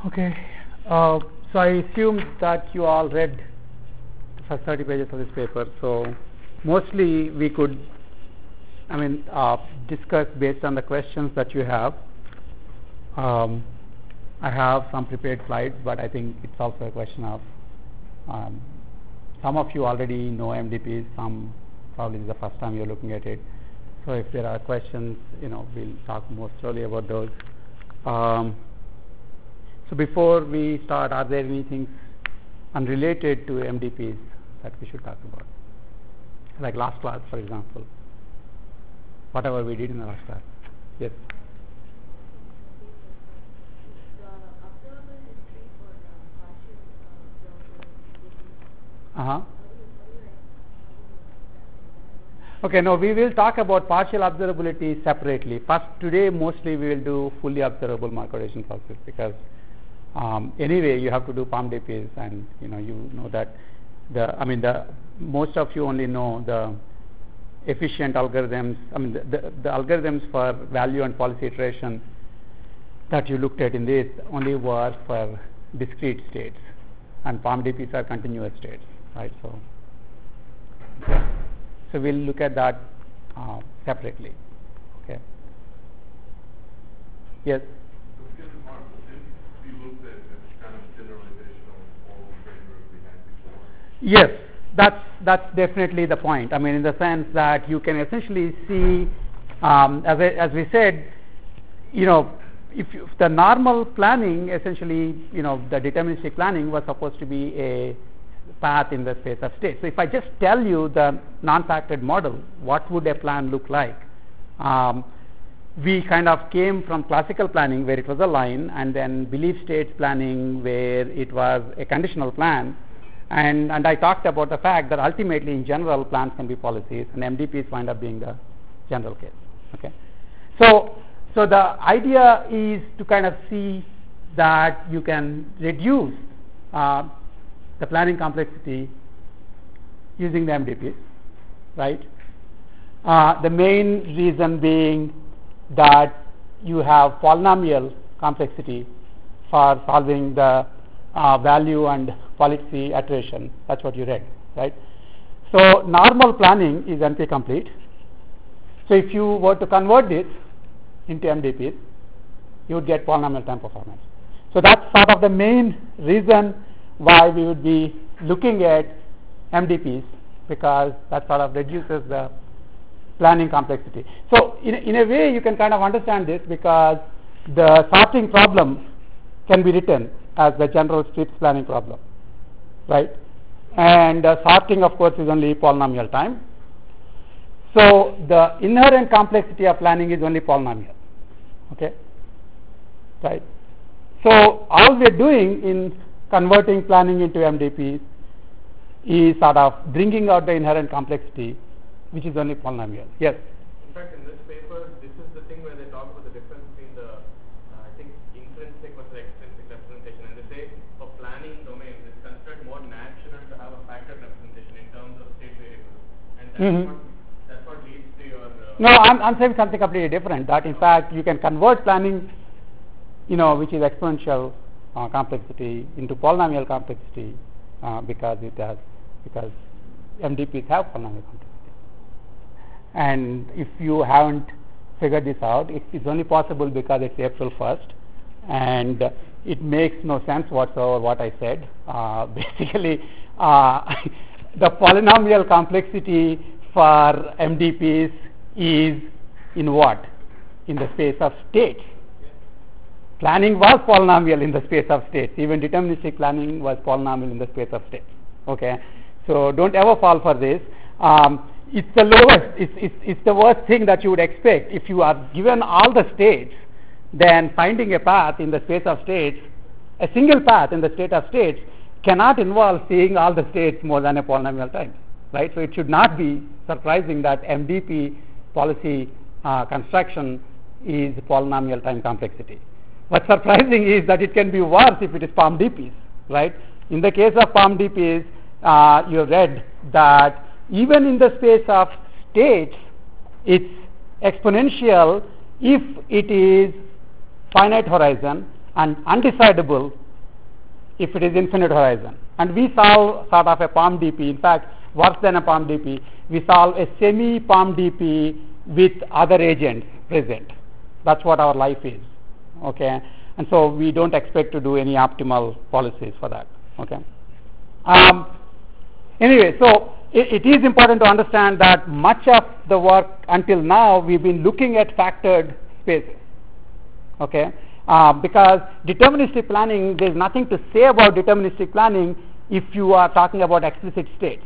Okay. So I assume that you all read the first 30 pages of this paper. So mostly we could, discuss based on the questions that you have. I have some prepared slides, but I think it's also a question of some of you already know MDPs, some probably is the first time you're looking at it. So if there are questions, we'll talk more slowly about those. So before we start, are there anything unrelated to MDPs that we should talk about? Like last class, for example. Whatever we did in the last class. Yes? Okay, no, we will talk about partial observability separately. First, today mostly we will do fully observable mark-ordination process because anyway you have to do PALM-DPs, and you know that the most of you only know the efficient algorithms. The algorithms for value and policy iteration that you looked at in this only work for discrete states, and PALM-DPs are continuous states, right? So we'll look at that separately. Okay. Yes. Yes, that's definitely the point. In the sense that you can essentially see, as we said, if the normal planning, essentially, the deterministic planning was supposed to be a path in the space of state. So if I just tell you the non-factored model, what would a plan look like? We kind of came from classical planning where it was a line, and then belief states planning where it was a conditional plan. And I talked about the fact that ultimately in general plans can be policies, and MDPs wind up being the general case. Okay. So the idea is to kind of see that you can reduce the planning complexity using the MDPs, right? The main reason being that you have polynomial complexity for solving the value and policy iteration. That's what you read, right? So normal planning is NP complete. So if you were to convert this into MDPs, you would get polynomial time performance. So that's sort of the main reason why we would be looking at MDPs, because that sort of reduces the planning complexity. So in a way you can kind of understand this, because the sorting problem can be written as the general strips planning problem, right? And sorting, of course, is only polynomial time. So the inherent complexity of planning is only polynomial, okay? Right? So all we're doing in converting planning into MDPs is sort of bringing out the inherent complexity, which is only polynomial. Yes? In fact, in this paper, this is the thing where they talk about the difference between the, intrinsic versus extrinsic representation. And they say for planning domains, it's considered more natural to have a factored representation in terms of state variables. And that's what leads to your... No, I'm saying something completely different. That in fact, you can convert planning, which is exponential complexity into polynomial complexity because MDPs have polynomial complexity. And if you haven't figured this out, it's only possible because it's April 1st, and it makes no sense whatsoever what I said. Basically, the polynomial complexity for MDPs is in what? In the space of states. Planning was polynomial in the space of states. Even deterministic planning was polynomial in the space of states. Okay, so don't ever fall for this. It's the lowest. It's the worst thing that you would expect. If you are given all the states, then finding a path in the space of states, a single path in the state of states, cannot involve seeing all the states more than a polynomial time, right? So it should not be surprising that MDP policy construction is polynomial time complexity. What's surprising is that it can be worse if it is PALM-DPs, right? In the case of PALM-DPs, you read that even in the space of states, it's exponential if it is finite horizon, and undecidable if it is infinite horizon. And we solve sort of a POMDP. In fact, worse than a POMDP, we solve a semi-POMDP with other agents present. That's what our life is. Okay, and so we don't expect to do any optimal policies for that. Okay. Anyway, so it is important to understand that much of the work until now we've been looking at factored spaces. Okay, because deterministic planning, there's nothing to say about deterministic planning if you are talking about explicit states.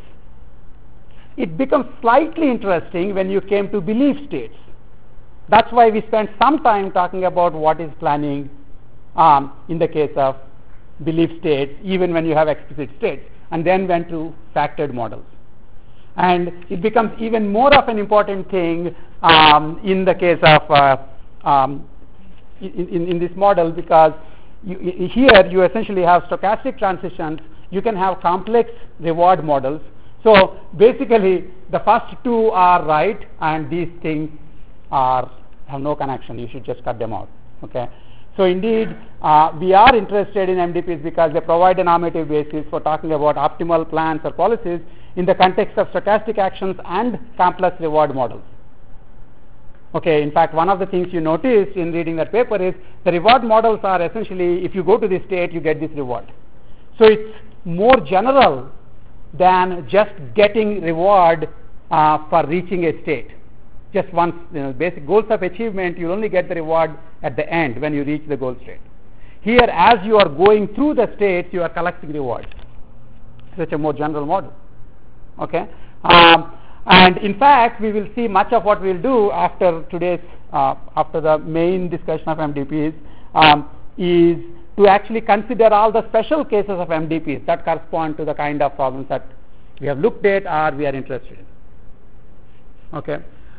It becomes slightly interesting when you came to belief states. That's why we spent some time talking about what is planning in the case of belief states, even when you have explicit states, and then went to factored models. And it becomes even more of an important thing in the case of in this model, because here you essentially have stochastic transitions. You can have complex reward models. So basically, the first two are right, and these things have no connection. You should just cut them out. Okay. So indeed, we are interested in MDPs because they provide a normative basis for talking about optimal plans or policies in the context of stochastic actions and complex reward models. Okay, in fact, one of the things you noticed in reading that paper is the reward models are essentially, if you go to this state, you get this reward. So it's more general than just getting reward for reaching a state. Just once, basic goals of achievement, you only get the reward at the end when you reach the goal state. Here, as you are going through the states, you are collecting rewards. So it's a more general model. Okay, and in fact, we will see much of what we'll do after today's, after the main discussion of MDPs, is to actually consider all the special cases of MDPs that correspond to the kind of problems that we have looked at or we are interested in. Okay.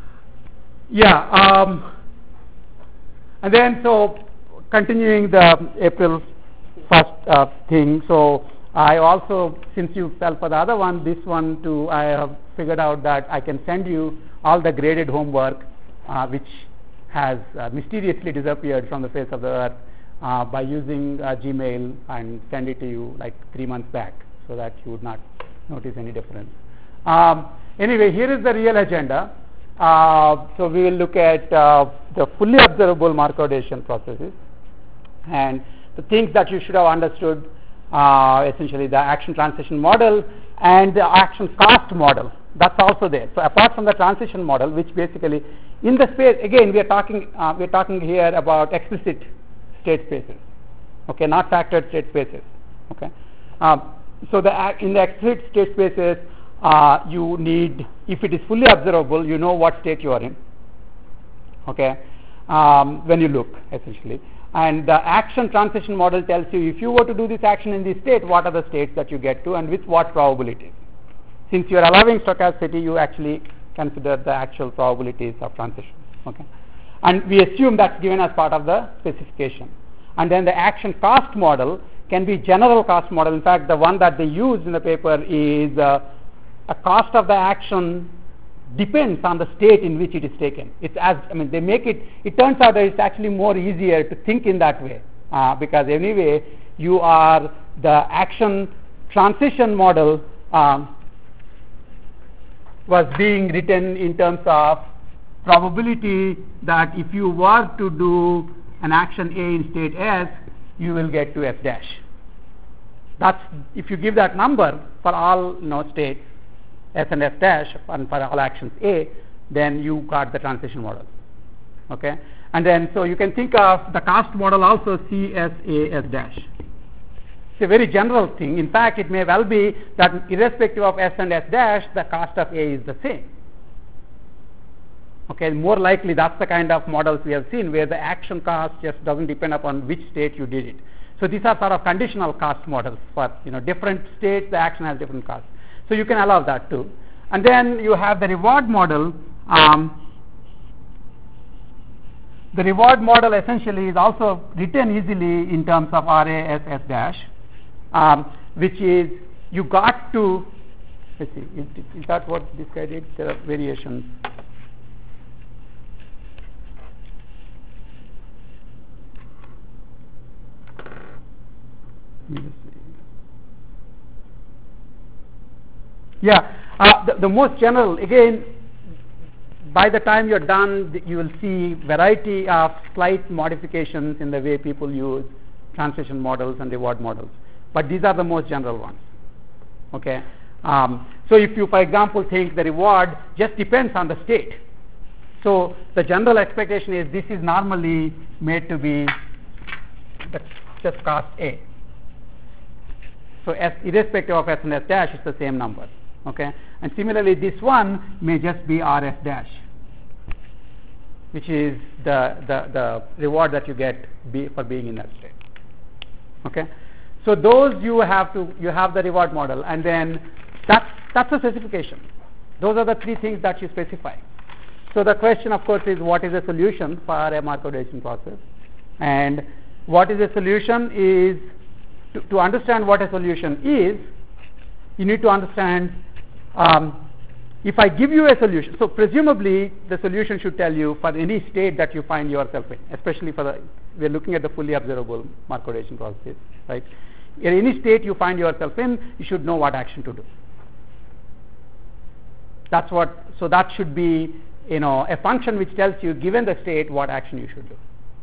Yeah, and then so continuing the April 1st thing, so I also, since you fell for the other one, this one too, I have figured out that I can send you all the graded homework which has mysteriously disappeared from the face of the earth by using Gmail, and send it to you like 3 months back so that you would not notice any difference. Anyway, here is the real agenda. So we will look at the fully observable Markov-Dacian processes, and the things that you should have understood, essentially the action transition model and the action cost model. That's also there. So apart from the transition model, which basically in the space, again we are talking here about explicit state spaces. Okay, not factored state spaces. Okay, so in the explicit state spaces, you need, if it is fully observable, you know what state you are in. Okay, when you look essentially, and the action transition model tells you if you were to do this action in this state, what are the states that you get to and with what probabilities. Since you are allowing stochasticity, you actually consider the actual probabilities of transition. Okay, and we assume that's given as part of the specification. And then the action cost model can be general cost model. In fact, the one that they use in the paper is a cost of the action depends on the state in which it is taken. It's as, they make it, it turns out that it's actually more easier to think in that way, because anyway, you are, the action transition model was being written in terms of probability that if you were to do an action A in state S, you will get to F dash. That's, if you give that number for all states, S and F dash, and for all actions A, then you got the transition model. Okay, and then so you can think of the cost model also C S A S dash. It's a very general thing. In fact, it may well be that irrespective of S and S dash, the cost of A is the same. Okay, more likely that's the kind of models we have seen where the action cost just doesn't depend upon which state you did it. So these are sort of conditional cost models for different states, the action has different costs. So you can allow that too. And then you have the reward model. The reward model essentially is also written easily in terms of RASS dash, which is you got to, let's see, is that what this guy did? There are variations. Let me just see. Yeah, the most general, again, by the time you're done, you will see variety of slight modifications in the way people use translation models and reward models. But these are the most general ones. Okay. So if you, for example, think the reward just depends on the state. So the general expectation is this is normally made to be just cost A. So S, irrespective of S and S dash, it's the same number. Okay. And similarly, this one may just be RS dash, which is the reward that you get for being in that state. Okay. So those you have the reward model, and then that's a specification. Those are the three things that you specify. So the question, of course, is what is a solution for a Markov decision process? And what is a solution is, to understand what a solution is, you need to understand, if I give you a solution, so presumably the solution should tell you for any state that you find yourself in, especially we're looking at the fully observable Markov decision processes, right? In any state you find yourself in, you should know what action to do. So that should be, a function which tells you, given the state, what action you should do.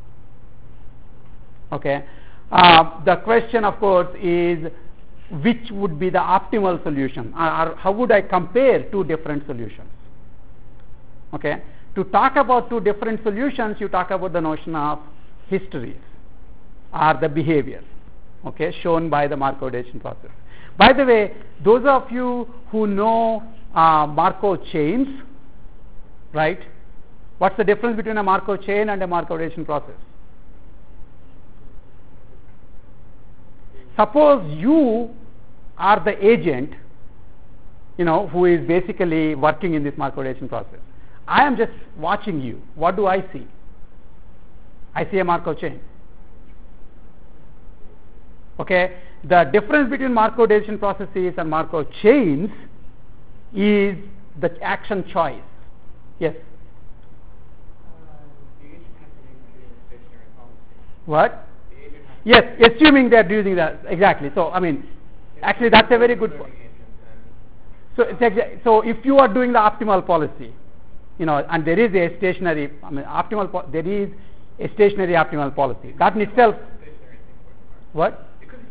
Okay. The question, of course, is which would be the optimal solution, or how would I compare two different solutions? Okay. To talk about two different solutions, you talk about the notion of histories, or the behavior, okay, shown by the Markov decision process. By the way, those of you who know Markov chains, right? What's the difference between a Markov chain and a Markov decision process? Suppose you are the agent, who is basically working in this Markov decision process. I am just watching you. What do I see? I see a Markov chain. Okay. The difference between Markov decision processes and Markov chains is the action choice. Yes. What? Yes, assuming they are using that, exactly. So, actually that's a very good point. So if you are doing the optimal policy, and there is a stationary, there is a stationary optimal policy. That in itself. What?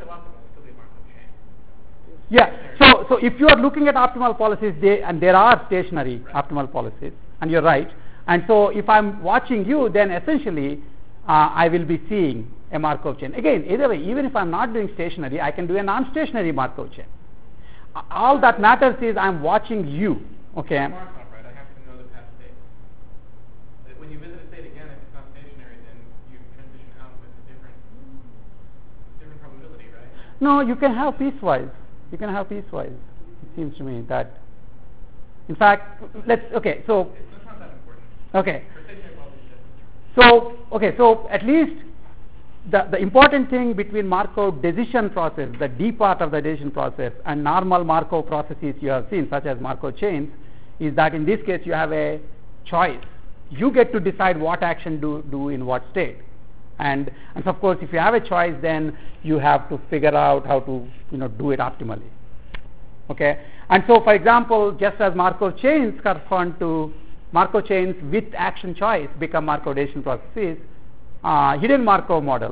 Yeah. So if you are looking at optimal policies, and there are stationary optimal policies, and you're right. And so if I'm watching you, then essentially I will be seeing a Markov chain. Again, either way, even if I'm not doing stationary, I can do a non-stationary Markov chain. All that matters is I'm watching you. Okay. Markov, right? I have to know the past state. When you visit a state again, if it's not stationary, then you transition out with a different probability, right? No, you can have piecewise. It seems to me that, in fact, so. That's not that important. Okay. For stationary policies, So at least the important thing between Markov decision process, the D part of the decision process, and normal Markov processes you have seen, such as Markov chains, is that in this case you have a choice. You get to decide what action do in what state. And so of course, if you have a choice, then you have to figure out how to do it optimally. Okay. And so, for example, just as Markov chains correspond to Markov chains with action choice become Markov decision processes, hidden Markov models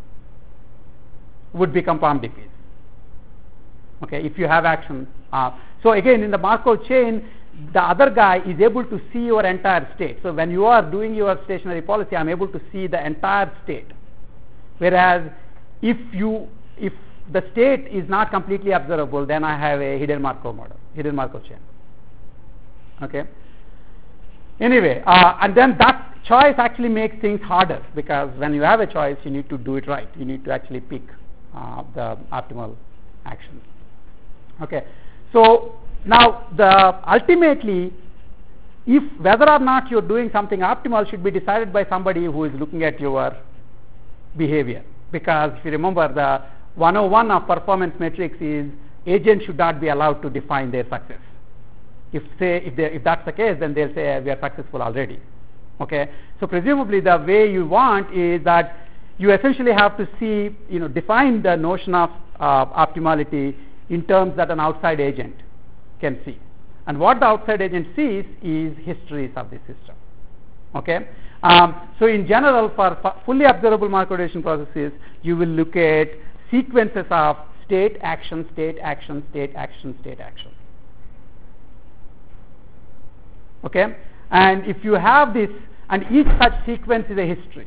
would become POMDPs. Okay. If you have action. So again, in the Markov chain, the other guy is able to see your entire state. So when you are doing your stationary policy, I'm able to see the entire state. Whereas if the state is not completely observable, then I have a hidden Markov model, hidden Markov chain. Okay. Anyway, and then that choice actually makes things harder, because when you have a choice, you need to do it right. You need to actually pick the optimal action. Okay. So now, ultimately, if whether or not you're doing something optimal should be decided by somebody who is looking at your behavior. Because if you remember, the 101 of performance metrics is agents should not be allowed to define their success. If that's the case, then they'll say we are successful already. Okay. So presumably the way you want is that you essentially have to see, define the notion of optimality in terms that an outside agent can see. And what the outside agent sees is histories of the system. Okay? So in general, for fully observable Markov-Decision processes, you will look at sequences of state, action, state, action, state, action, state, action. Okay? And if you have this, and each such sequence is a history.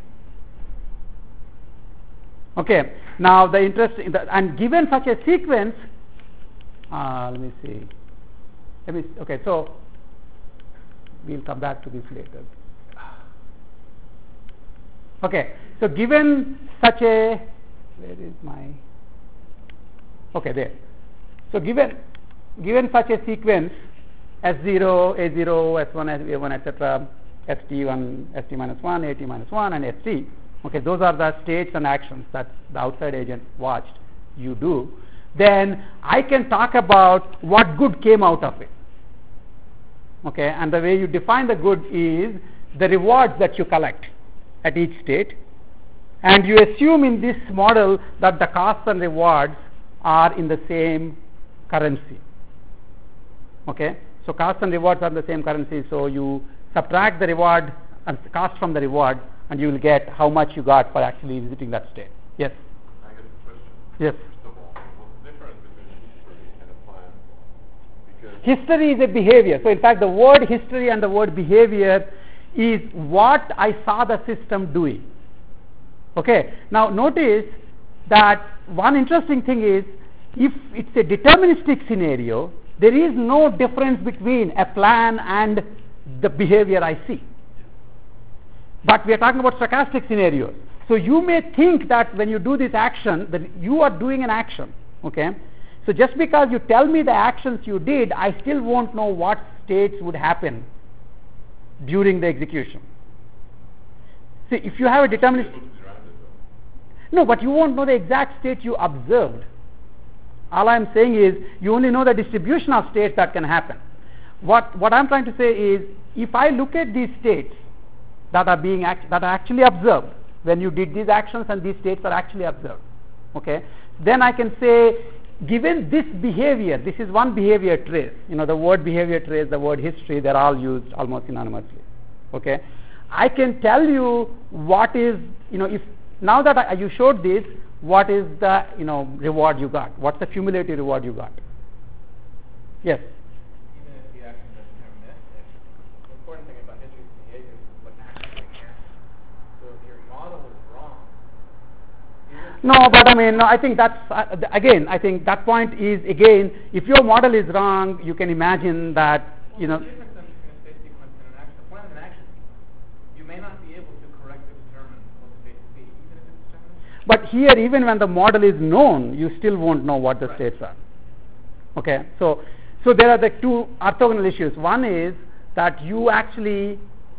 Okay? Now the interesting, and given such a sequence, let me see. Okay, so we'll come back to this later. Okay, so given such a, where is my, okay, there. So given such a sequence, S0, A0, S1, A1, etc., ST1, ST minus 1, AT minus 1, and ST, okay, those are the states and actions that the outside agent watched you do, then I can talk about what good came out of it. Okay, and the way you define the good is the rewards that you collect at each state, and you assume in this model that the costs and rewards are in the same currency. Okay, so costs and rewards are in the same currency, so you subtract the reward and cost from the reward, and you will get how much you got for actually visiting that state. Yes? I get the question. Yes. First of all, what's the difference between history and a plan? Because history is a behavior. So in fact, the word history and the word behavior is what I saw the system doing. Okay. Now notice that one interesting thing is, if it's a deterministic scenario, there is no difference between a plan and the behavior I see. But we are talking about stochastic scenarios. So you may think that when you do this action, that you are doing an action. Okay. So just because you tell me the actions you did, I still won't know what states would happen during the execution. See, if you have a deterministic, no, but you won't know the exact state you observed. All I'm saying is you only know the distribution of states that can happen. What I'm trying to say is, if I look at these states that are actually observed when you did these actions, and these states are actually observed, okay, then I can say, given this behavior, this is one behavior trace. The word behavior trace, the word history, they're all used almost synonymously. Okay, I can tell you what is, if now that you showed this, what is the reward you got? What's the cumulative reward you got? Yes. Even if the action is deterministic, the important thing about history and behavior is what actually happens. So if your model is wrong, no, but I think that's again. I think that point is, again, if your model is wrong, you can imagine that the difference between a state sequence and an action. A plan and an action sequence, you may not be able to correctly determine what the state will be, even if it's deterministic. But here, even when the model is known, you still won't know what the states are. Okay, so there are the two orthogonal issues. One is that you actually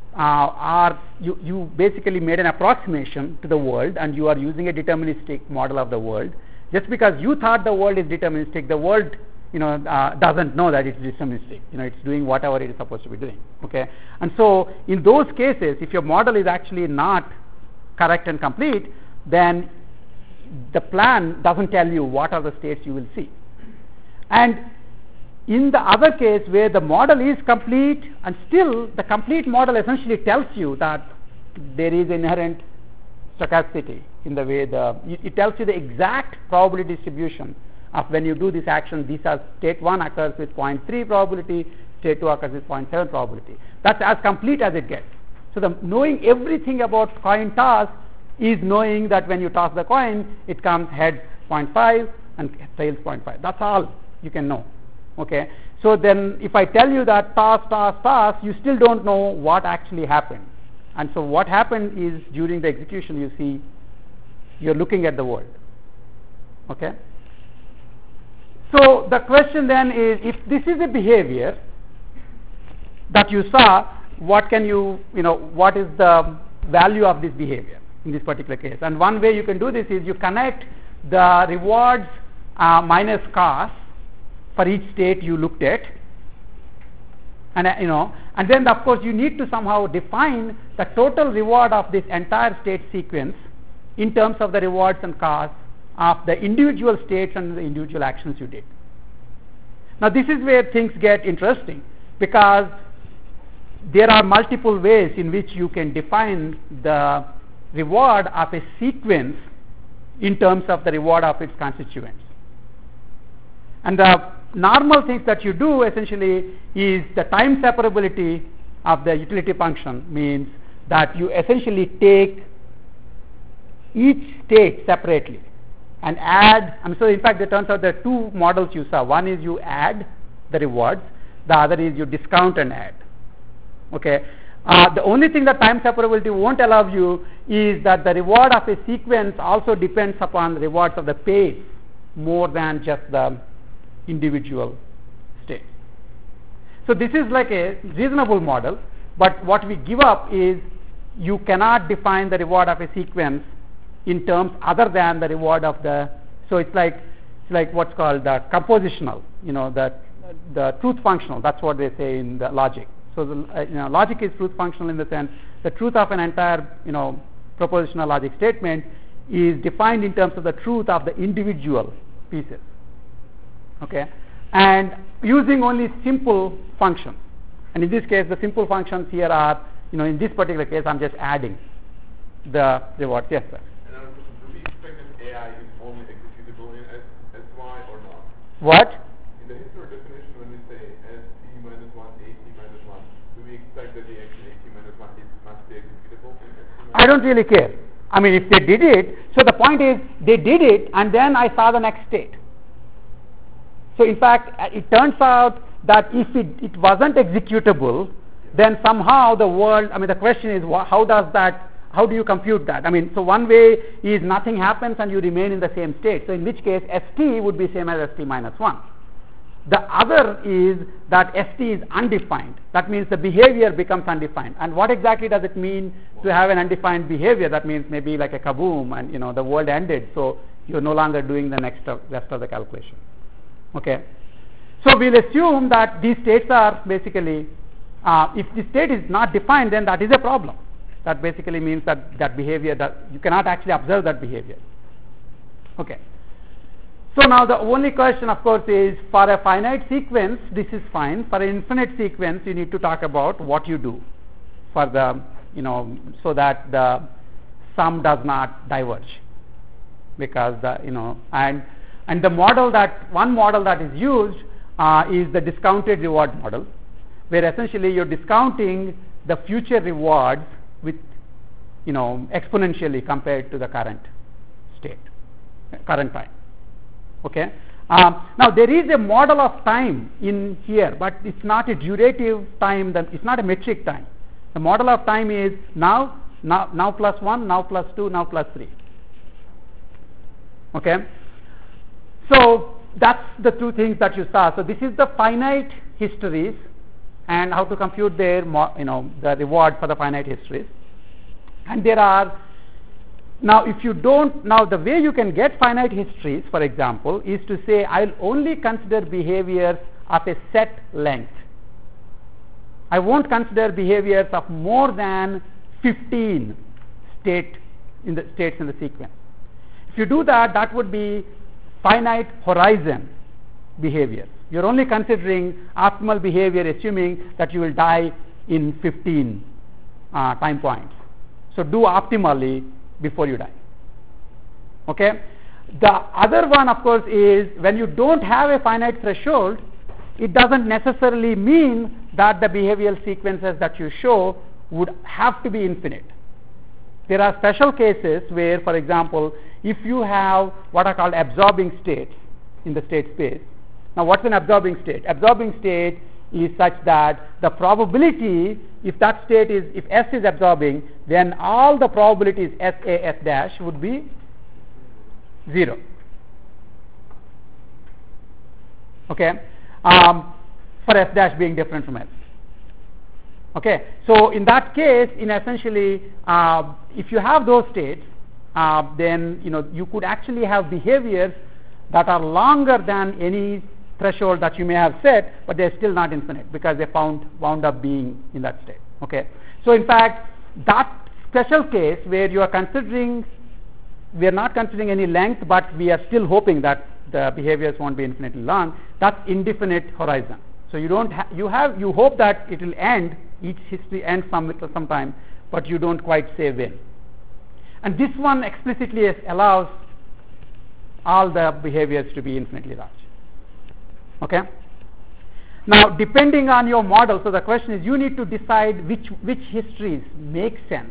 you basically made an approximation to the world, and you are using a deterministic model of the world. Just because you thought the world is deterministic, the world doesn't know that it's deterministic. It's doing whatever it is supposed to be doing. Okay, and so in those cases, if your model is actually not correct and complete, then the plan doesn't tell you what are the states you will see. And in the other case where the model is complete, and still the complete model essentially tells you that there is inherent stochasticity in the way it tells you the exact probability distribution of when you do this action. These are state 1 occurs with 0.3 probability, state 2 occurs with 0.7 probability. That's as complete as it gets. So knowing everything about coin toss is knowing that when you toss the coin, it comes heads 0.5 and tails 0.5. That's all you can know. Okay, so then if I tell you that toss, you still don't know what actually happened. And so what happened is, during the execution, you see, you're looking at the world. Okay, so the question then is, if this is a behavior that you saw, what is the value of this behavior in this particular case? And one way you can do this is you connect the rewards minus costs for each state you looked at, and and then of course you need to somehow define the total reward of this entire state sequence in terms of the rewards and costs of the individual states and the individual actions you did. Now this is where things get interesting, because there are multiple ways in which you can define the reward of a sequence in terms of the reward of its constituents. And the normal things that you do essentially is the time separability of the utility function means that you essentially take each state separately and add. So in fact it turns out there are two models you saw. One is you add the rewards, the other is you discount and add. Okay. The only thing that time separability won't allow you is that the reward of a sequence also depends upon the rewards of the pace more than just the individual state. So this is like a reasonable model, but what we give up is you cannot define the reward of a sequence in terms other than the reward of the. So it's like what's called the compositional, the truth functional. That's what they say in the logic. So the logic is truth functional in the sense the truth of an entire propositional logic statement is defined in terms of the truth of the individual pieces. Okay, and using only simple functions. And in this case, the simple functions here are, in this particular case, I'm just adding the rewards. Yes, sir. And do we expect that AI is only executable in SY or not? What? In the history definition, when we say ST minus 1, AT minus 1, do we expect that the action AT minus 1 must be executable in ST minus 1? I don't really care. I mean, if they did it, so the point is, they did it, and then I saw the next state. So in fact, it turns out that if it wasn't executable, then somehow the world, the question is, how do you compute that? So one way is nothing happens and you remain in the same state. So in which case, ST would be same as ST minus 1. The other is that ST is undefined. That means the behavior becomes undefined. And what exactly does it mean to have an undefined behavior? That means maybe like a kaboom and, the world ended. So you're no longer doing the rest of the calculation. Okay, so we'll assume that these states are basically, if the state is not defined, then that is a problem. That basically means that behavior, that you cannot actually observe that behavior. Okay, so now the only question, of course, is for a finite sequence, this is fine. For an infinite sequence, you need to talk about what you do for the, so that the sum does not diverge, because and the one model that is used is the discounted reward model, where essentially you're discounting the future rewards with, exponentially compared to the current time. Okay. Now there is a model of time in here, but it's not a durative time. It's not a metric time. The model of time is now plus 1, now plus 2, now plus 3. Okay. So that's the two things that you saw. So this is the finite histories and how to compute their, the reward for the finite histories. And there are, now if you don't, now the way you can get finite histories, for example, is to say I'll only consider behaviors of a set length. I won't consider behaviors of more than 15 states in the sequence. If you do that, that would be finite horizon behavior. You're only considering optimal behavior assuming that you will die in 15 time points. So do optimally before you die. Okay. The other one, of course, is when you don't have a finite threshold, it doesn't necessarily mean that the behavioral sequences that you show would have to be infinite. There are special cases where, for example, if you have what are called absorbing states in the state space. Now what's an absorbing state? Absorbing state is such that the probability, if that state is, if S is absorbing, then all the probabilities S A S dash would be 0. Okay, for S dash being different from S. Okay, so in that case, in essentially, if you have those states, then you could actually have behaviors that are longer than any threshold that you may have set, but they're still not infinite because they wound up being in that state. Okay, so in fact, that special case where you are considering we are not considering any length, but we are still hoping that the behaviors won't be infinitely long. That's indefinite horizon. So you don't you hope that it will end, each history ends sometime, but you don't quite say when. And this one explicitly allows all the behaviors to be infinitely large. Okay. Now, depending on your model, so the question is, you need to decide which histories make sense.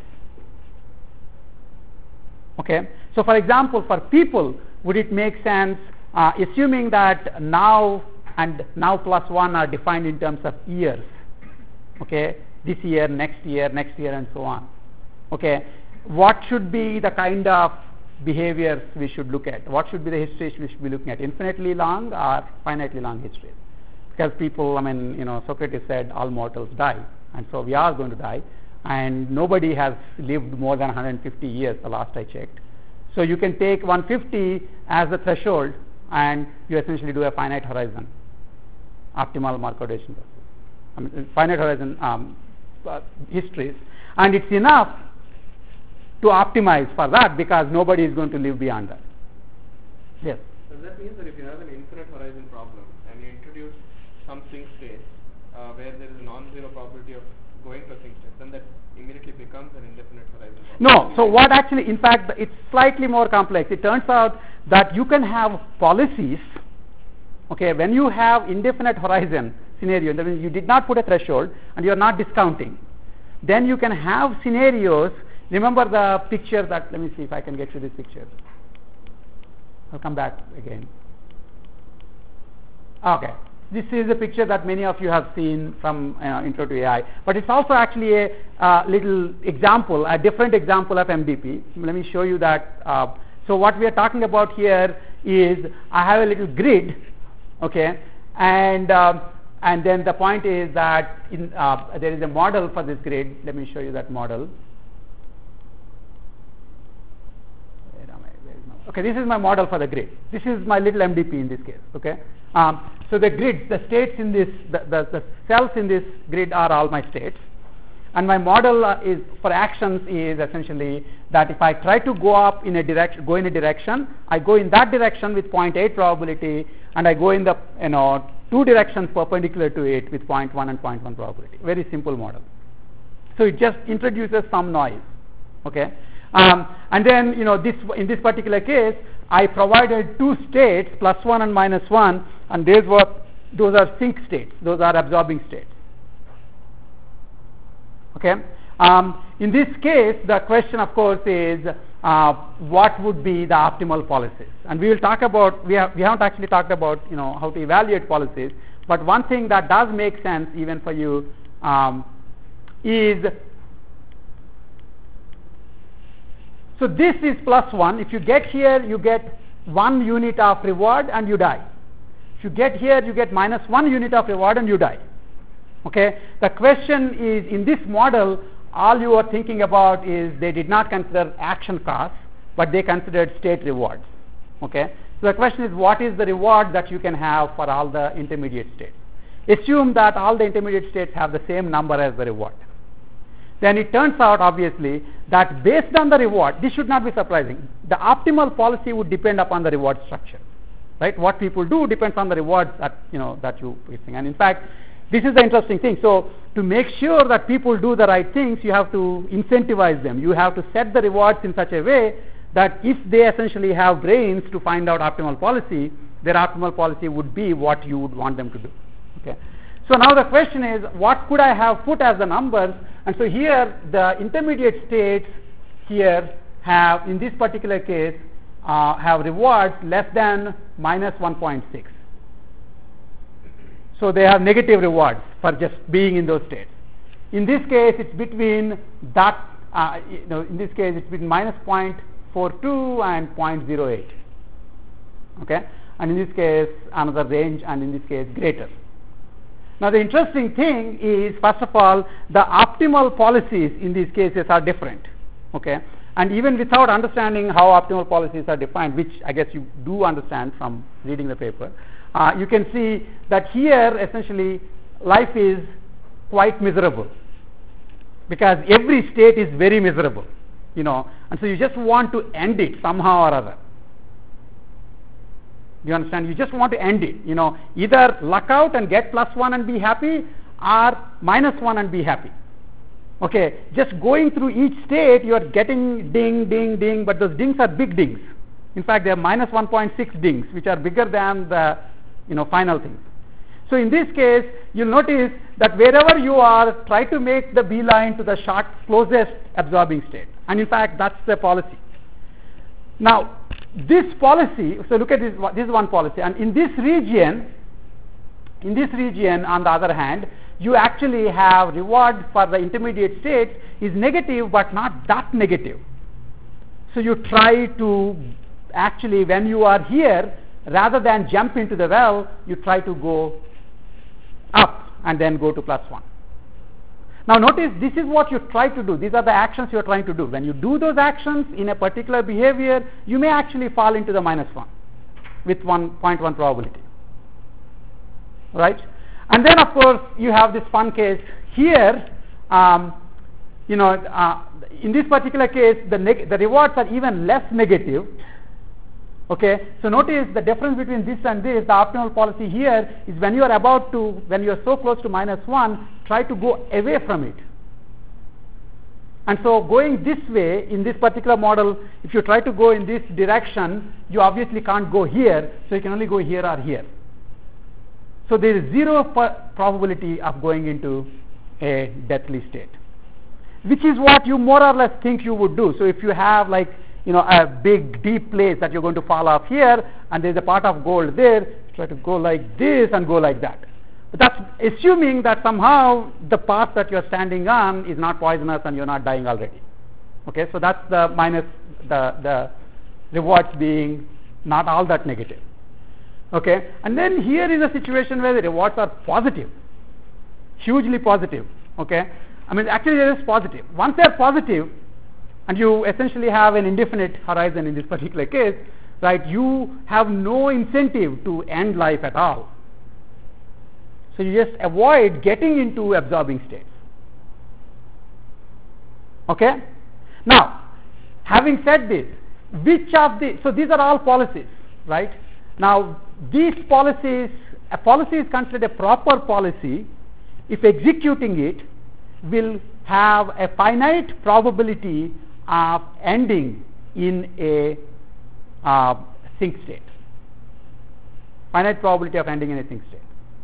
Okay. So, for example, for people, would it make sense, assuming that now and now plus 1 are defined in terms of years? Okay. This year, next year, and so on. Okay. What should be the kind of behaviors we should look at? What should be the histories we should be looking at? Infinitely long or finitely long histories? Because people, Socrates said all mortals die, and so we are going to die, and nobody has lived more than 150 years, the last I checked. So you can take 150 as the threshold, and you essentially do a finite horizon, optimal Markov-Davisson, finite horizon histories, and it's enough to optimize for that because nobody is going to live beyond that. Yes? Does that mean that if you have an infinite horizon problem and you introduce some sync states where there is a non-zero probability of going to a sync state, then that immediately becomes an indefinite horizon problem? No. So what actually, in fact, it's slightly more complex. It turns out that you can have policies, okay, when you have indefinite horizon scenario, that means you did not put a threshold and you are not discounting, then you can have scenarios. Remember the picture that, let me see if I can get you this picture. I'll come back again. Okay. This is a picture that many of you have seen from Intro to AI, but it's also actually a little example, a different example of MDP. Let me show you that. So what we are talking about here is I have a little grid, okay, and then the point is that there is a model for this grid. Let me show you that model. Okay, this is my model for the grid. This is my little MDP in this case. Okay, so the grids, the states in this, the cells in this grid are all my states, and my model is for actions is essentially that if I try to go up in a direction, I go in that direction with 0.8 probability, and I go in the 2 directions perpendicular to it with 0.1 and 0.1 probability. Very simple model. So it just introduces some noise. Okay. And then, in this particular case, I provided 2 states, +1 and -1, and those are sync states. Those are absorbing states. Okay. In this case, the question, of course, is what would be the optimal policies? And we will talk about. We haven't actually talked about how to evaluate policies. But one thing that does make sense even for you is. So this is +1. If you get here, you get 1 unit of reward and you die. If you get here, you get -1 unit of reward and you die. Okay. The question is, in this model, all you are thinking about is they did not consider action costs, but they considered state rewards. Okay. So the question is, what is the reward that you can have for all the intermediate states? Assume that all the intermediate states have the same number as the reward. Then it turns out, obviously, that based on the reward, this should not be surprising. The optimal policy would depend upon the reward structure, right? What people do depends on the rewards that you think. And in fact, this is the interesting thing. So to make sure that people do the right things, you have to incentivize them. You have to set the rewards in such a way that if they essentially have brains to find out optimal policy, their optimal policy would be what you would want them to do. Okay. So now the question is, what could I have put as the numbers? And so here, the intermediate states here have, in this particular case, have rewards less than -1.6. So they have negative rewards for just being in those states. In this case, it's between that, in this case, it's between -0.42 and 0.08. Okay, and in this case, another range, and in this case, greater. Now, the interesting thing is, first of all, the optimal policies in these cases are different. Okay, and even without understanding how optimal policies are defined, which I guess you do understand from reading the paper, you can see that here essentially life is quite miserable because every state is very miserable. and so you just want to end it somehow or other. Do you understand? You just want to end it, either luck out and get +1 and be happy, or -1 and be happy. Okay, just going through each state, you are getting ding, ding, ding, but those dings are big dings. In fact, they are -1.6 dings, which are bigger than the, final things. So in this case, you'll notice that wherever you are, try to make the beeline to the closest absorbing state. And in fact, that's the policy. Now, this policy, so look at this is one policy, and in this region, on the other hand, you actually have reward for the intermediate state is negative, but not that negative. So you try to actually, when you are here, rather than jump into the well, you try to go up and then go to +1. Now notice, this is what you try to do. These are the actions you are trying to do. When you do those actions in a particular behavior, you may actually fall into the -1 with 1.1 probability. Right? And then, of course, you have this fun case here. In this particular case, the rewards are even less negative. Okay, so notice the difference between this and this. The optimal policy here is when you are so close to -1, try to go away from it. And so going this way in this particular model, if you try to go in this direction, you obviously can't go here, so you can only go here or here. So there is 0 probability of going into a deathly state, which is what you more or less think you would do. So if you have a big deep place that you're going to fall off here, and there's a part of gold there, try to go like this and go like that. But that's assuming that somehow the path that you're standing on is not poisonous and you're not dying already. Okay, so that's the minus the rewards being not all that negative. Okay, and then here is a situation where the rewards are positive, hugely positive. Okay, I mean actually it is positive. Once they are positive, and you essentially have an indefinite horizon in this particular case, right, you have no incentive to end life at all. So you just avoid getting into absorbing states. Okay? Now, having said this, so these are all policies, right? Now, these policies, a policy is considered a proper policy if executing it will have a finite probability of ending in a sync state. Finite probability of ending in a sync state.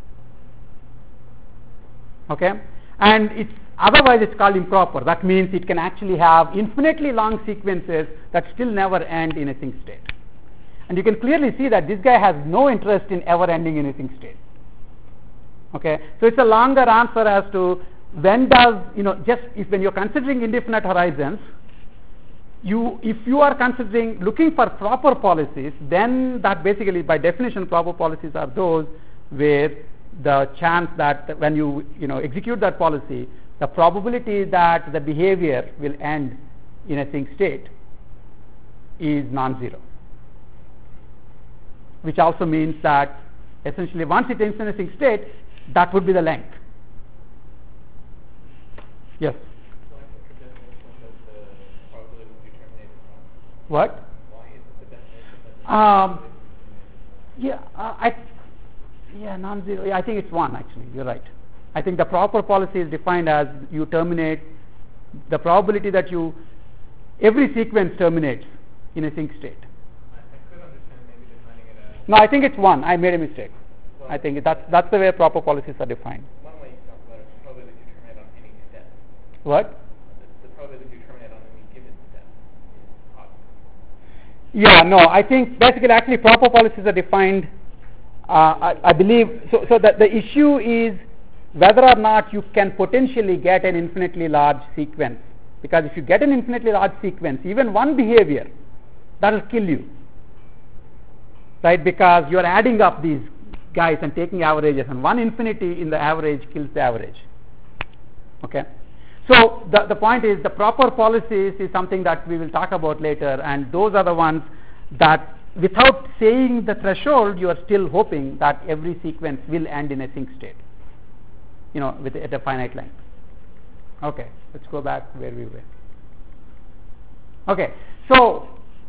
Okay, and otherwise it's called improper. That means it can actually have infinitely long sequences that still never end in a sync state. And you can clearly see that this guy has no interest in ever ending in a sync state. Okay, so it's a longer answer as to when does, when you're considering indefinite horizons, if you are looking for proper policies, then that basically by definition proper policies are those where the chance that when you execute that policy, the probability that the behavior will end in a sync state is non-zero, which also means that essentially once it ends in a sync state, that would be the length. Yes. What? Non-zero. Yeah, I think it's 1 actually. You're right. I think the proper policy is defined as you terminate the probability that every sequence terminates in a sync state. I could understand maybe defining it as. No, I think it's 1. I made a mistake. Well, I think that's the way proper policies are defined. One way you talk about it is probability that you terminate on any step. What? The probability that you terminate on any given step is positive. Yeah, no, I think basically actually proper policies are defined, I believe, so that the issue is whether or not you can potentially get an infinitely large sequence. Because if you get an infinitely large sequence, even one behavior, that will kill you. Right, because you are adding up these guys and taking averages, and one infinity in the average kills the average. Okay. So the point is the proper policies is something that we will talk about later, and those are the ones that without saying the threshold, you are still hoping that every sequence will end in a sync state, at a finite length. Okay, let's go back where we were. Okay, so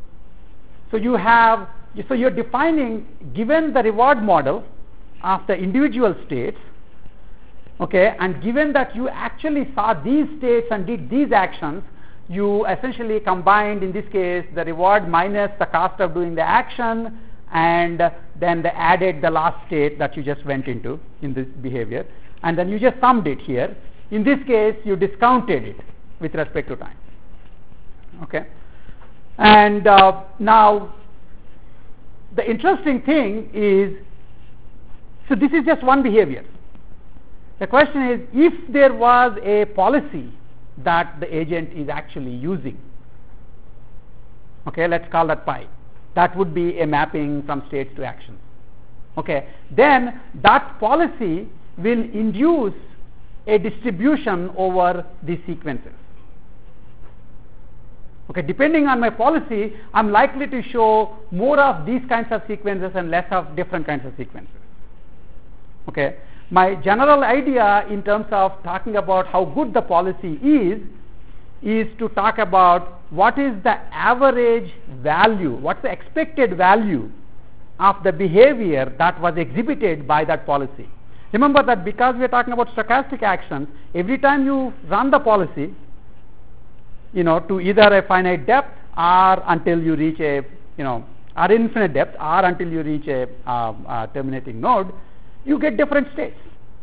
you're defining, given the reward model of the individual states, okay, and given that you actually saw these states and did these actions, you essentially combined, in this case, the reward minus the cost of doing the action, and then they added the last state that you just went into in this behavior, and then you just summed it here. In this case, you discounted it with respect to time. Okay, and now the interesting thing is, so this is just one behavior. The question is, if there was a policy that the agent is actually using, okay, let's call that pi, that would be a mapping from states to actions. Okay, then that policy will induce a distribution over these sequences. Okay, depending on my policy, I'm likely to show more of these kinds of sequences and less of different kinds of sequences. Okay, my general idea in terms of talking about how good the policy is to talk about what is the average value, what's the expected value of the behavior that was exhibited by that policy. Remember that because we are talking about stochastic actions, every time you run the policy, to either a finite depth or until you reach a, or infinite depth or until you reach a terminating node, you get different states.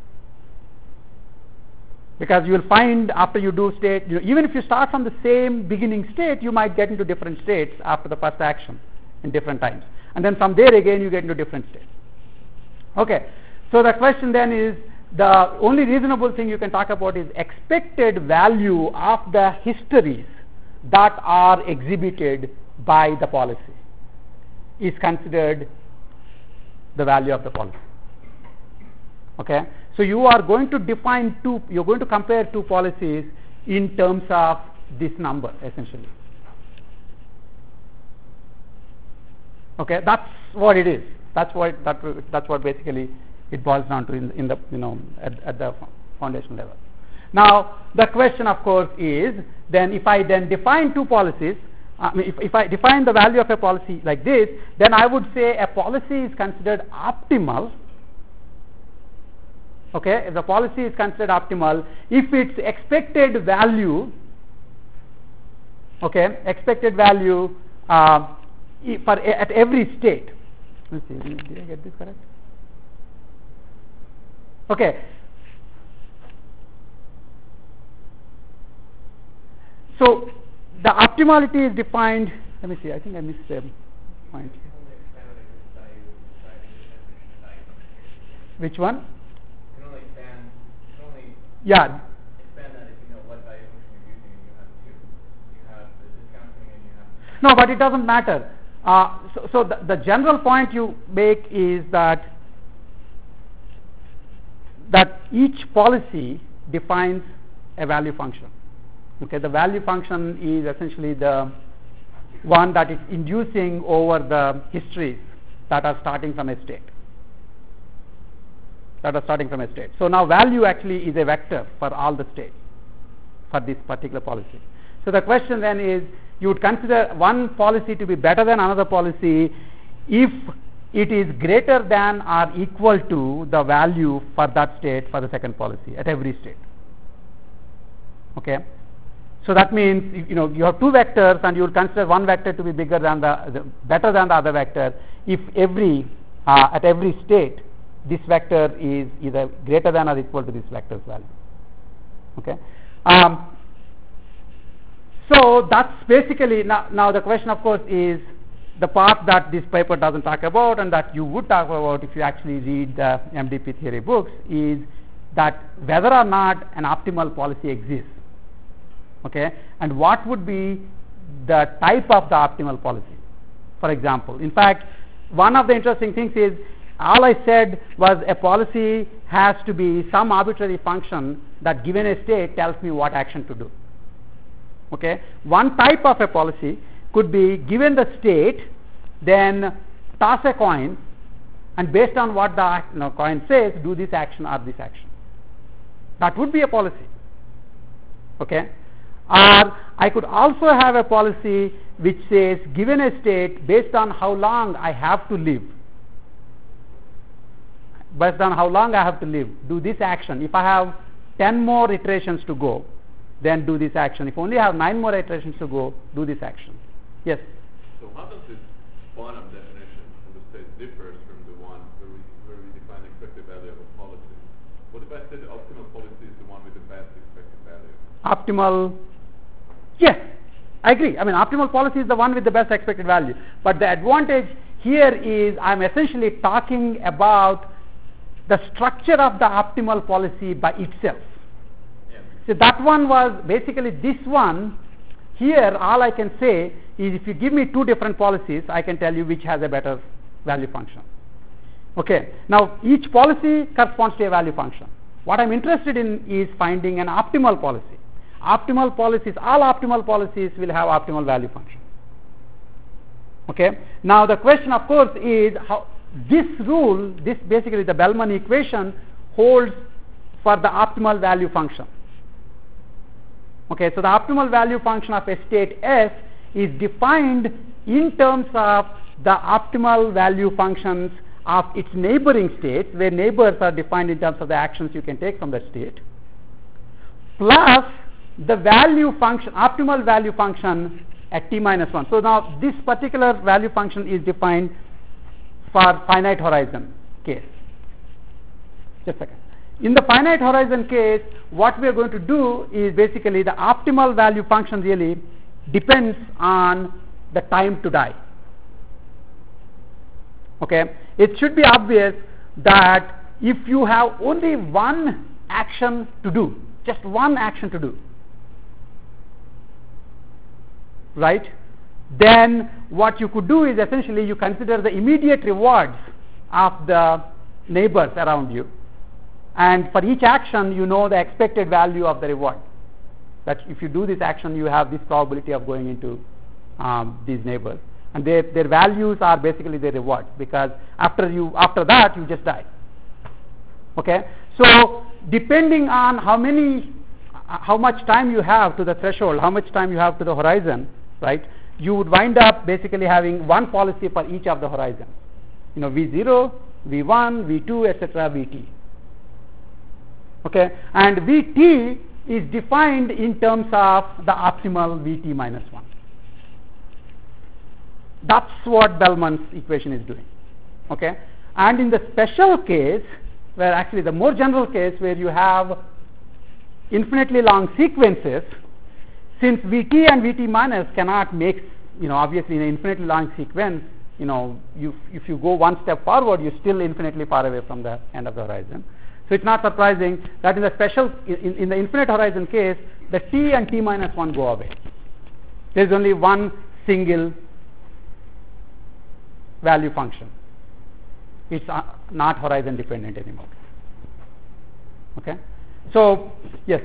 Because you will find after you do state, even if you start from the same beginning state, you might get into different states after the first action in different times. And then from there again you get into different states. Okay, so the question then is, the only reasonable thing you can talk about is expected value of the histories that are exhibited by the policy is considered the value of the policy. Okay, so you are going to define you're going to compare two policies in terms of this number essentially. Okay, that's what it is. That's what basically it boils down to in the at the foundation level. Now the question of course is, then if I then define two policies, if I define the value of a policy like this, then I would say a policy is considered optimal. Okay, if the policy is considered optimal if its expected value, okay, expected value at every state. Let's see, did I get this correct? Okay, so the optimality is defined. Let me see, I think I missed a point here. Which one? Yeah. Expand that if you know what value function you're using, and you have two. You have the discounting and you have... No, but it doesn't matter. So the general point you make is that each policy defines a value function. Okay, the value function is essentially the one that is inducing over the histories that are starting from a state. So now value actually is a vector for all the states for this particular policy. So the question then is, you would consider one policy to be better than another policy if it is greater than or equal to the value for that state for the second policy at every state. Okay, so that means you have two vectors and you would consider one vector to be bigger than better than the other vector if at every state this vector is either greater than or equal to this vector's value. Okay, so that's basically now the question of course is the part that this paper doesn't talk about and that you would talk about if you actually read the MDP theory books is that whether or not an optimal policy exists. Okay, and what would be the type of the optimal policy, for example. In fact, one of the interesting things is all I said was a policy has to be some arbitrary function that given a state tells me what action to do. Okay, one type of a policy could be given the state, then toss a coin, and based on what the coin says, do this action or this action. That would be a policy. Okay, or I could also have a policy which says, given a state, based on how long I have to live, do this action. If I have 10 more iterations to go, then do this action. If only I have 9 more iterations to go, do this action. Yes? So how does this bottom definition of the state differs from the one where we define expected value of a policy? What if I say the optimal policy is the one with the best expected value? Optimal, yes, I agree. I mean, optimal policy is the one with the best expected value. But the advantage here is I'm essentially talking about the structure of the optimal policy by itself. Yeah. So that one was basically this one. Here, all I can say is if you give me 2 different policies, I can tell you which has a better value function. Okay. Now, each policy corresponds to a value function. What I'm interested in is finding an optimal policy. Optimal policies, all optimal policies will have optimal value function. Okay. Now, the question, of course, is how this rule, this basically the Bellman equation, holds for the optimal value function. Okay, so the optimal value function of a state S is defined in terms of the optimal value functions of its neighboring states, where neighbors are defined in terms of the actions you can take from the state, plus the value function, optimal value function at t minus 1. So now this particular value function is defined for finite horizon case. Just a second. In the finite horizon case, what we are going to do is basically the optimal value function really depends on the time to die. Okay, it should be obvious that if you have only one action to do, just one action to do, right, then what you could do is essentially you consider the immediate rewards of the neighbors around you, and for each action you know the expected value of the reward, that if you do this action you have this probability of going into these neighbors, and their values are basically their rewards, because after that you just die. Okay, so depending on how much time you have to the threshold, how much time you have to the horizon, right, you would wind up basically having one policy for each of the horizons. You know, V0, V1, V2, etc., Vt. Okay, and Vt is defined in terms of the optimal Vt minus 1. That's what Bellman's equation is doing. Okay, and in the special case, where actually the more general case where you have infinitely long sequences, since Vt and Vt minus cannot make, obviously in an infinitely long sequence, if you go one step forward, you're still infinitely far away from the end of the horizon. So it's not surprising that in the special, in the infinite horizon case, the t and t minus 1 go away. There's only one single value function. It's not horizon dependent anymore. Okay? So, yes?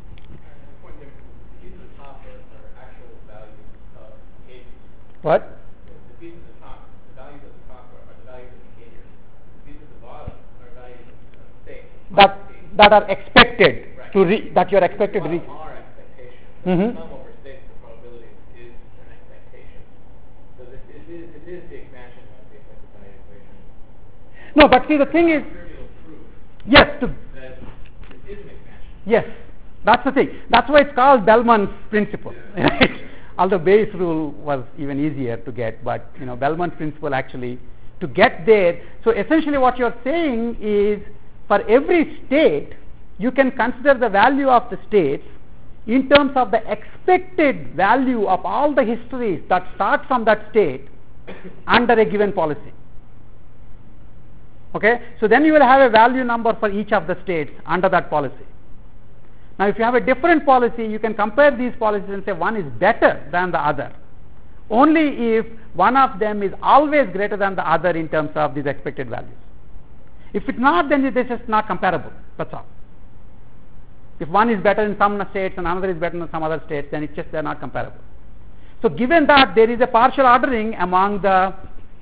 What? The pieces at the top, the values at the top are the values of behaviors. The pieces at the bottom are values of state. That are expected, right, that you are expected to reach. Are expectations. Mm-hmm. Sum over states the probability is an expectation. So it is the expansion of the expected value equation. No, but see, the thing is, yes, that it is an expansion. Yes, that's the thing. That's why it's called Bellman's principle. Right? Although Bayes' rule was even easier to get, but Bellman's principle actually to get there. So essentially, what you're saying is, for every state, you can consider the value of the states in terms of the expected value of all the histories that start from that state under a given policy. Okay, so then you will have a value number for each of the states under that policy. Now, if you have a different policy, you can compare these policies and say one is better than the other, only if one of them is always greater than the other in terms of these expected values. If it's not, then it is just not comparable. That's all. If one is better in some states and another is better in some other states, then it's just they're not comparable. So, given that there is a partial ordering among the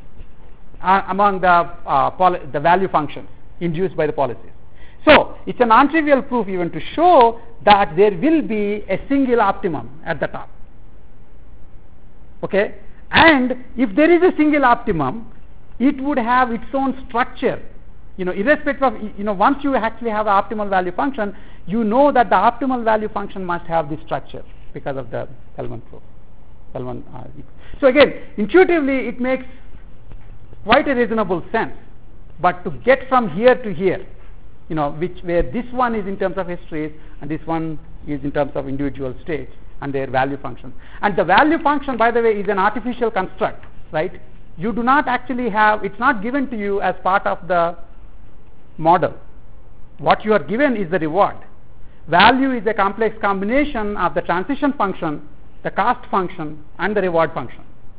value functions induced by the policies. So, it's a non-trivial proof even to show that there will be a single optimum at the top. Okay, and if there is a single optimum, it would have its own structure. Irrespective of, once you actually have an optimal value function, you know that the optimal value function must have this structure because of the Bellman proof. So again, intuitively it makes quite a reasonable sense, but to get from here to here, where this one is in terms of histories and this one is in terms of individual states and their value functions. And the value function, by the way, is an artificial construct, right? You do not actually have, it's not given to you as part of the model. What you are given is the reward. Value is a complex combination of the transition function, the cost function, and the reward function.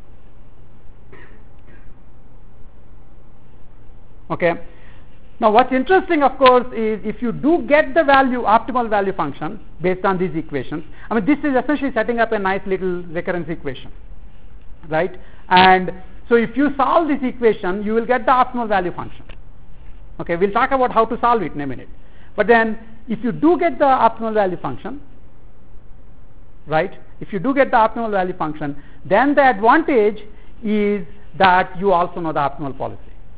Okay. Now what's interesting, of course, is if you do get the optimal value function based on these equations, this is essentially setting up a nice little recurrence equation, right? And so if you solve this equation, you will get the optimal value function. Okay, we'll talk about how to solve it in a minute. But then, if you do get the optimal value function, right? If you do get the optimal value function, then the advantage is that you also know the optimal policy.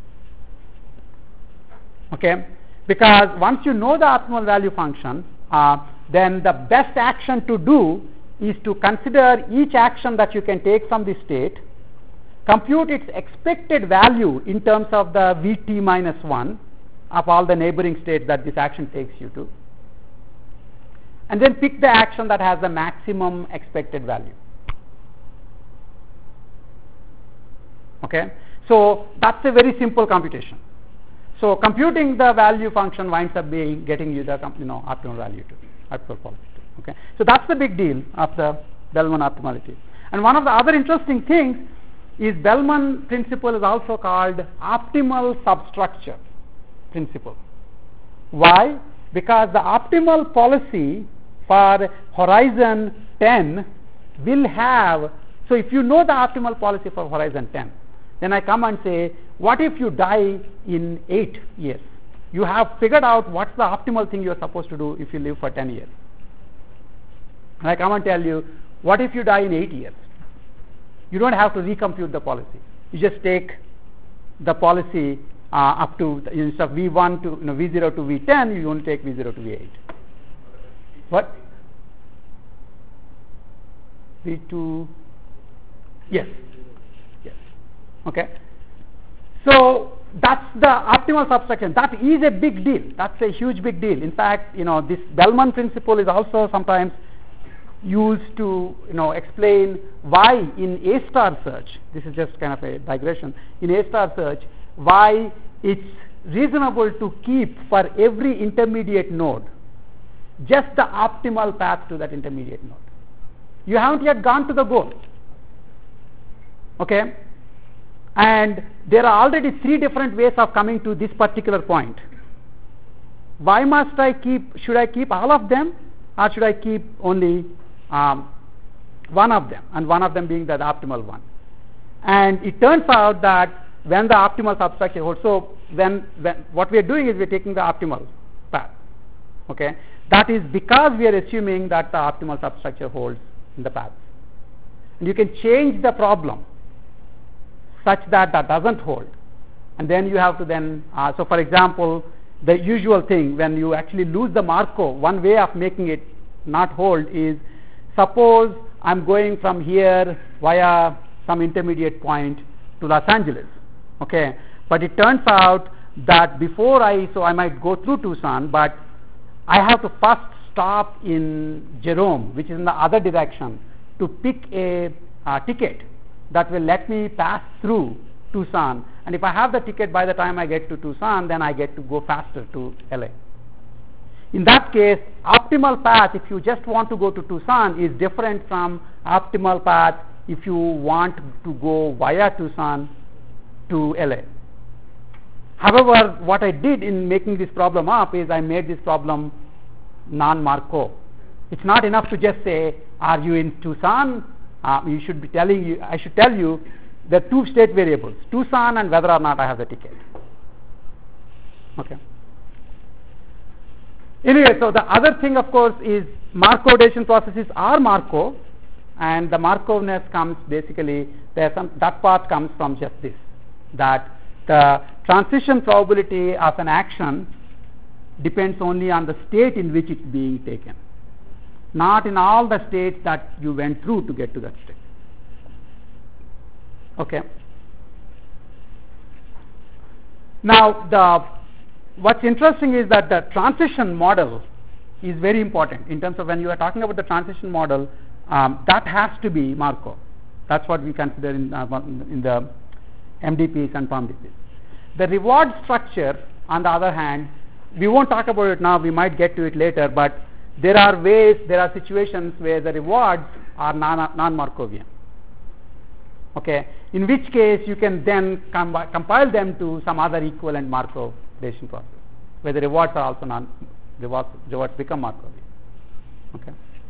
Okay, because once you know the optimal value function, then the best action to do is to consider each action that you can take from the state, compute its expected value in terms of the Vt minus 1 of all the neighboring states that this action takes you to, and then pick the action that has the maximum expected value. Okay, so that's a very simple computation. So computing the value function winds up getting you the optimal value to optimal policy to. Okay, so that's the big deal of the Bellman optimality. And one of the other interesting things is Bellman principle is also called optimal substructure principle. Why? Because the optimal policy for horizon 10 will have, so if you know the optimal policy for horizon 10, then I come and say, what if you die in 8 years? You have figured out what's the optimal thing you are supposed to do if you live for 10 years. And I come and tell you, what if you die in 8 years? You don't have to recompute the policy. You just take the policy up to, instead of V1 to V0 to V10, you only take V0 to V8. What? V2, yes. Okay, so that's the optimal subtraction. That is a big deal. That's a huge big deal. In fact, this Bellman principle is also sometimes used to explain why in A star search, this is just kind of a digression, in A star search, why it's reasonable to keep for every intermediate node just the optimal path to that intermediate node. You haven't yet gone to the goal. Okay, and there are already 3 different ways of coming to this particular point. Why should I keep all of them, or should I keep only one of them, and one of them being the optimal one? And it turns out that when the optimal substructure holds, so when what we are doing is we are taking the optimal path. Okay, that is because we are assuming that the optimal substructure holds in the path. And you can change the problem such that doesn't hold, and then you have to then so for example, the usual thing when you actually lose the Markov, one way of making it not hold is, suppose I'm going from here via some intermediate point to Los Angeles, okay, but it turns out that before I might go through Tucson, but I have to first stop in Jerome, which is in the other direction, to pick a ticket that will let me pass through Tucson, and if I have the ticket by the time I get to Tucson, then I get to go faster to LA. In that case, optimal path if you just want to go to Tucson is different from optimal path if you want to go via Tucson to LA. However, what I did in making this problem up is I made this problem non-Markov. It's not enough to just say, are you in Tucson? I should tell you the 2 state variables, Tucson and whether or not I have the ticket. Okay. Anyway, so the other thing, of course, is Markov decision processes are Markov, and the Markovness comes basically, that part comes from just this, that the transition probability of an action depends only on the state in which it's being taken, not in all the states that you went through to get to that state. Okay. Now, what's interesting is that the transition model is very important in terms of when you are talking about the transition model, that has to be Markov. That's what we consider in the MDPs and POMDPs. The reward structure, on the other hand, we won't talk about it now, we might get to it later, but there are situations where the rewards are non-Markovian. Okay, in which case you can then compile them to some other equivalent Markov prediction process, where the rewards are also rewards become Markovian. Okay.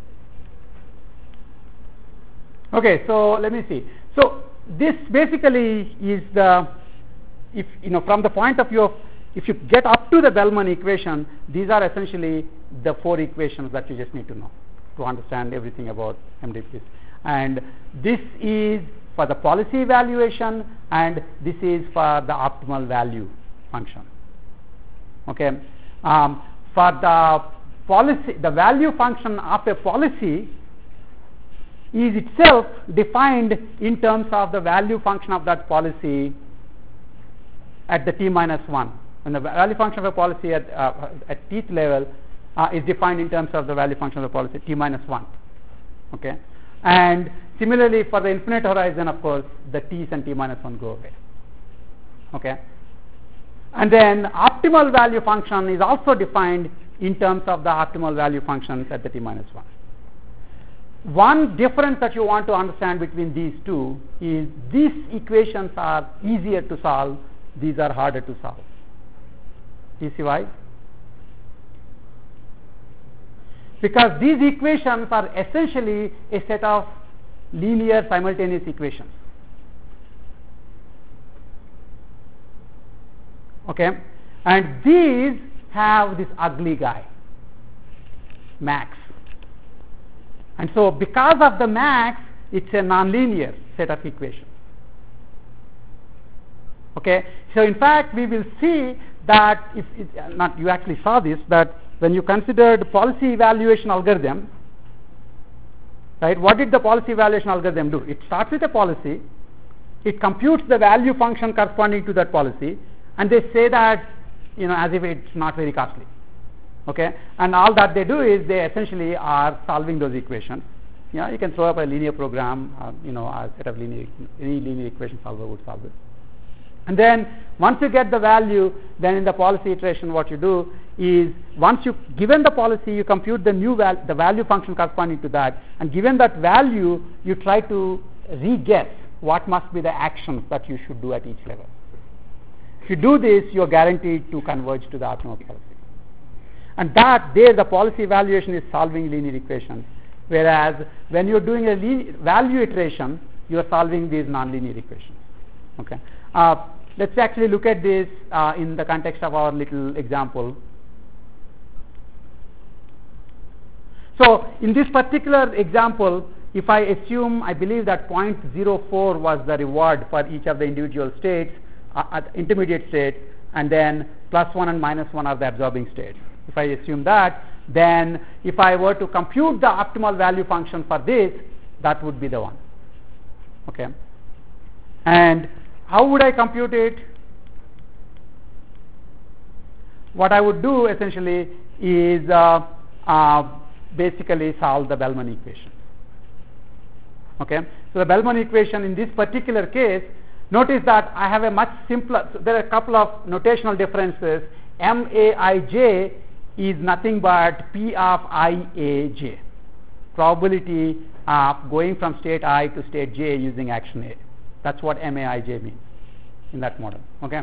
Okay, so let me see. So this basically is from the point of view of, if you get up to the Bellman equation, these are essentially the 4 equations that you just need to know to understand everything about MDPs. And this is for the policy evaluation, and this is for the optimal value function. Okay, for the policy, the value function of a policy is itself defined in terms of the value function of that policy at the t-1. And the value function of a policy at tth level is defined in terms of the value function of the policy t-1. Okay, and similarly for the infinite horizon, of course, the t's and t-1 go away. Okay, and then optimal value function is also defined in terms of the optimal value functions at the t-1. One difference that you want to understand between these two is these equations are easier to solve, these are harder to solve. Do you see why? Because these equations are essentially a set of linear simultaneous equations. Okay, and these have this ugly guy, max. And so because of the max, it's a nonlinear set of equations. Okay, so in fact we will see that if you actually saw this, that when you considered policy evaluation algorithm, right, what did the policy evaluation algorithm do? It starts with a policy, it computes the value function corresponding to that policy, and they say that, as if it's not very costly. Okay, and all that they do is they essentially are solving those equations. You can throw up a linear program, a set of any linear equation solver would solve it. And then once you get the value, then in the policy iteration what you do is, once you given the policy, you compute the value function corresponding to that, and given that value, you try to re-guess what must be the actions that you should do at each level. If you do this, you are guaranteed to converge to the optimal policy. And the policy evaluation is solving linear equations, whereas when you're doing a value iteration, you are solving these nonlinear equations. Okay, let's actually look at this in the context of our little example. So in this particular example, if I assume, I believe that 0.04 was the reward for each of the individual states, intermediate states, and then +1 and -1 are the absorbing states. If I assume that, then if I were to compute the optimal value function for this, that would be the one. Okay, and how would I compute it? What I would do essentially is basically solve the Bellman equation. Okay, so the Bellman equation in this particular case, notice that I have a much simpler, so there are a couple of notational differences. MAIJ is nothing but P of IAJ, probability of going from state I to state J using action A. That's what MAIJ means in that model. Okay,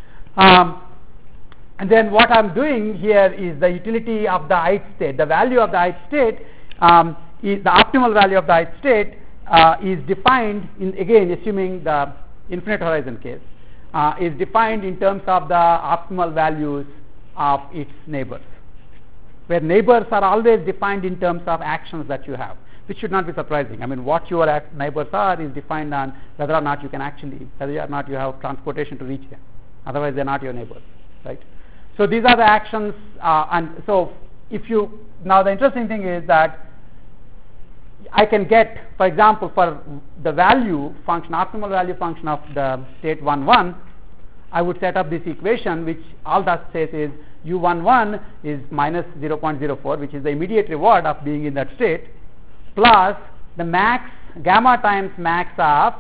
and then what I'm doing here is the utility of the ith state. The value of the ith state is the optimal value of the ith state is defined in, again assuming the infinite horizon case, is defined in terms of the optimal values of its neighbors, where neighbors are always defined in terms of actions that you have. which should not be surprising. I mean, what your neighbors are is defined on whether or not you can actually, whether or not you have transportation to reach them. Otherwise, they're not your neighbors, right? So these are the actions, and so if you, now the interesting thing is that I can get, for example, for the value function, optimal value function of the state 1, 1, I would set up this equation, which all that says is u11 is minus 0.04, which is the immediate reward of being in that state, plus the max, gamma times max of,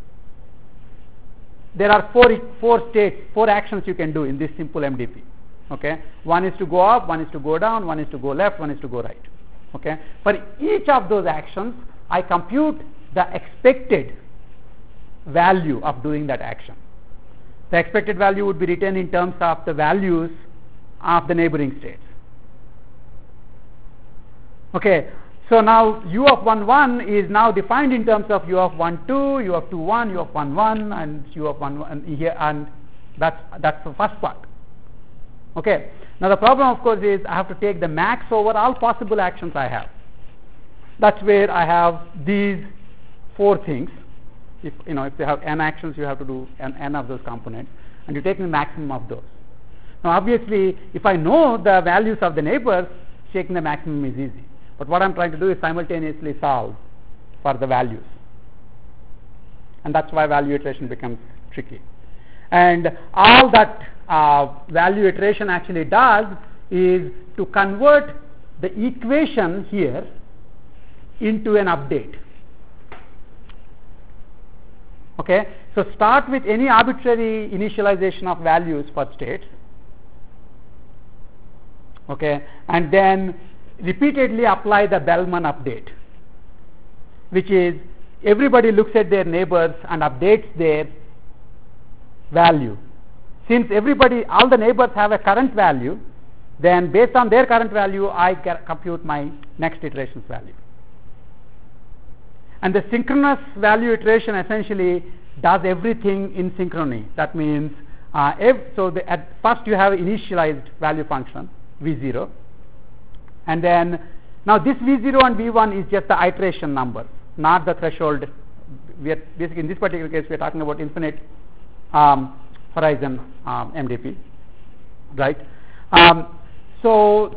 there are four states, 4 actions you can do in this simple MDP. Okay, one is to go up, one is to go down, one is to go left, one is to go right. Okay, for each of those actions, I compute the expected value of doing that action. The expected value would be written in terms of the values of the neighboring states. Okay, so now u of 1, 1 is now defined in terms of u of 1, 2, u of 2, 1, u of 1, 1, and u of 1, 1 here, and that's the first part. Okay, now the problem of course is I have to take the max over all possible actions I have. That's where I have these 4 things. If you have n actions, you have to do n of those components, and you take the maximum of those. Now obviously, if I know the values of the neighbors, taking the maximum is easy. But what I'm trying to do is simultaneously solve for the values, and that's why value iteration becomes tricky. And all that value iteration actually does is to convert the equation here into an update. Okay, so start with any arbitrary initialization of values for states. Okay, and then repeatedly apply the Bellman update, which is everybody looks at their neighbors and updates their value. Since all the neighbors have a current value, then based on their current value, I compute my next iteration's value. And the synchronous value iteration essentially does everything in synchrony. That means, at first you have initialized value function, V0. And then, now this V0 and V1 is just the iteration number, not the threshold. Basically, in this particular case, we are talking about infinite horizon MDP, right? So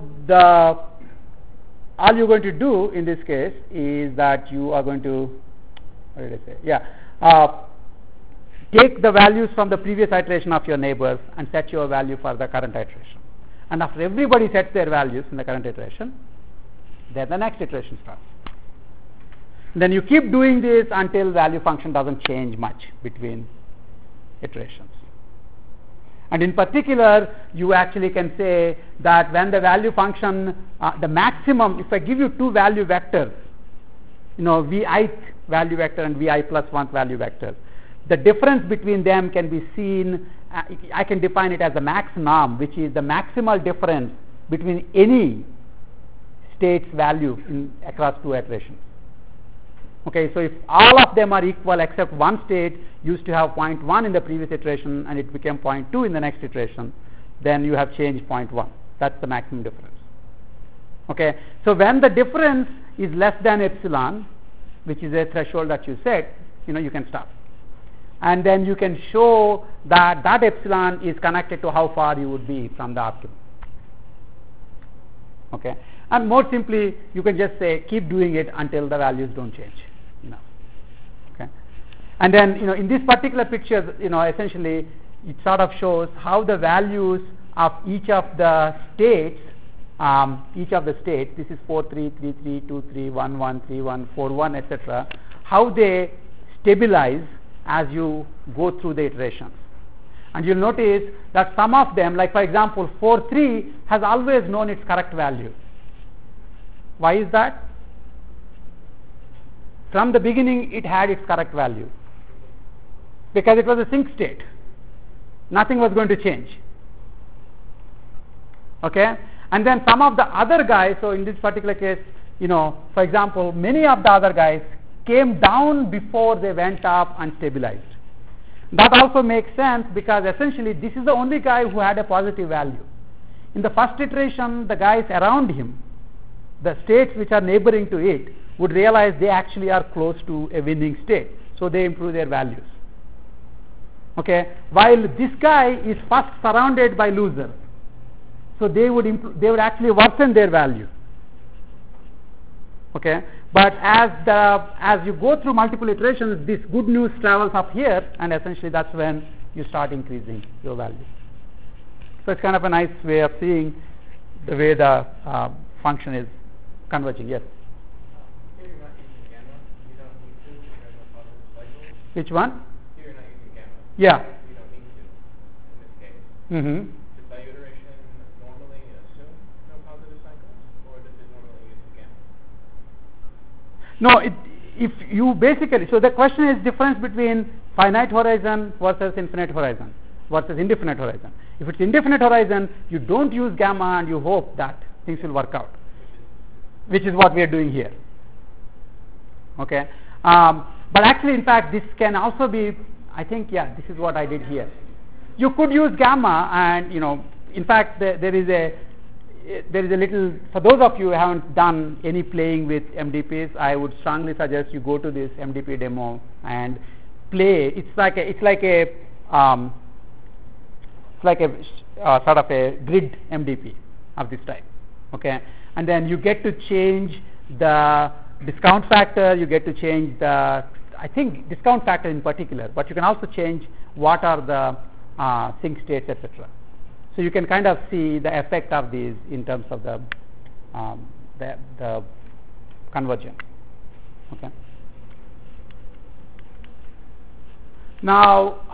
all you're going to do in this case is that you are going to, what did I say? Yeah, take the values from the previous iteration of your neighbors and set your value for the current iteration. And after everybody sets their values in the current iteration, then the next iteration starts. Then you keep doing this until value function doesn't change much between iterations. And in particular, you actually can say that when the value function, the maximum, if I give you 2 value vectors, vi value vector and vi plus 1 value vector, the difference between them can be seen, I can define it as the max norm, which is the maximal difference between any state's value across 2 iterations. Okay, so if all of them are equal except one state used to have 0.1 in the previous iteration and it became 0.2 in the next iteration, then you have changed 0.1. That's the maximum difference. Okay, so when the difference is less than epsilon, which is a threshold that you set, you can stop. And then you can show that that epsilon is connected to how far you would be from the optimum. Okay, and more simply, you can just say keep doing it until the values don't change. Okay, and then in this particular picture, essentially it sort of shows how the values of each of the states, this is 4, 3, 3, 3, 2, 3, 1, 1, 3, 1, 4, 1, etc., how they stabilize as you go through the iterations. And you'll notice that some of them, like for example 4, 3 has always known its correct value. Why is that? From the beginning it had its correct value, because it was a sync state. Nothing was going to change. Okay, and then some of the other guys, so in this particular case, for example, many of the other guys came down before they went up and stabilized. That also makes sense because essentially this is the only guy who had a positive value. In the first iteration, the guys around him, the states which are neighboring to it, would realize they actually are close to a winning state, so they improve their values. Okay, while this guy is first surrounded by losers, so they would actually worsen their value. Okay, but as you go through multiple iterations, this good news travels up here, and essentially that's when you start increasing your value. So it's kind of a nice way of seeing the way the function is converging. Yes. Here you're not using gamma. You don't need to because of positive cycles. Which one? Here you're not using gamma. Yeah. You don't need to in this case. Mm-hmm. Does by iteration normally assume no positive cycles, or does it normally use gamma? No, if you basically, so the question is difference between finite horizon versus infinite horizon versus indefinite horizon. If it's indefinite horizon, you don't use gamma and you hope that things will work out, which is what we are doing here. Okay, but actually, in fact, this can also be, I think, yeah, this is what I did here. You could use gamma, and in fact, there is a little, for those of you who haven't done any playing with MDPs, I would strongly suggest you go to this MDP demo and play. It's like a sort of a grid MDP of this type. Okay, and then you get to change the discount factor, you get to change the, I think, discount factor in particular, but you can also change what are the sync states, etc. So you can kind of see the effect of these in terms of the convergence. Okay. Now,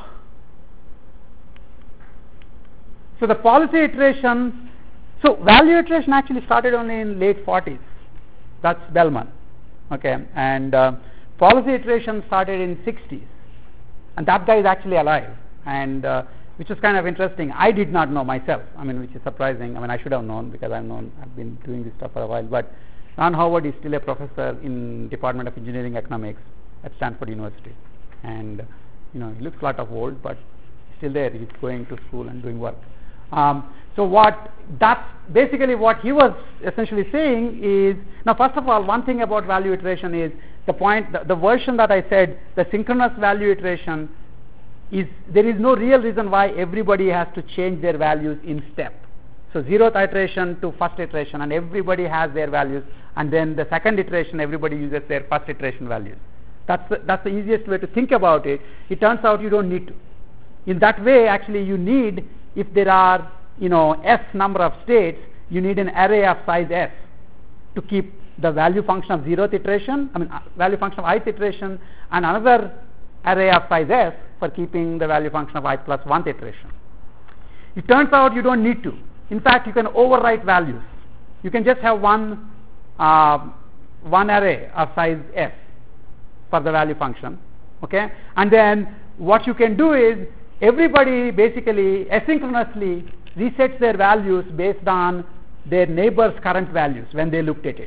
so the policy iteration, so value iteration actually started only in late 40s. That's Bellman. Okay, and policy iteration started in 60s, and that guy is actually alive, and which is kind of interesting. I did not know myself. I mean, which is surprising. I mean, I should have known because I've been doing this stuff for a while. But Ron Howard is still a professor in Department of Engineering Economics at Stanford University, and he looks a lot of old, but still there. He's going to school and doing work. So that's basically what he was essentially saying is, now first of all, one thing about value iteration is the version that I said, the synchronous value iteration, is there is no real reason why everybody has to change their values in step. So 0th iteration to first iteration, and everybody has their values, and then the second iteration everybody uses their first iteration values. That's the easiest way to think about it. It turns out you don't need to. In that way, actually, you need, if there are s number of states, you need an array of size s to keep the value function of 0th iteration, value function of ith iteration, and another array of size s for keeping the value function of I plus 1th iteration. It turns out you don't need to. In fact, you can overwrite values. You can just have one array of size s for the value function. Okay, and then what you can do is everybody basically asynchronously resets their values based on their neighbor's current values when they looked at it.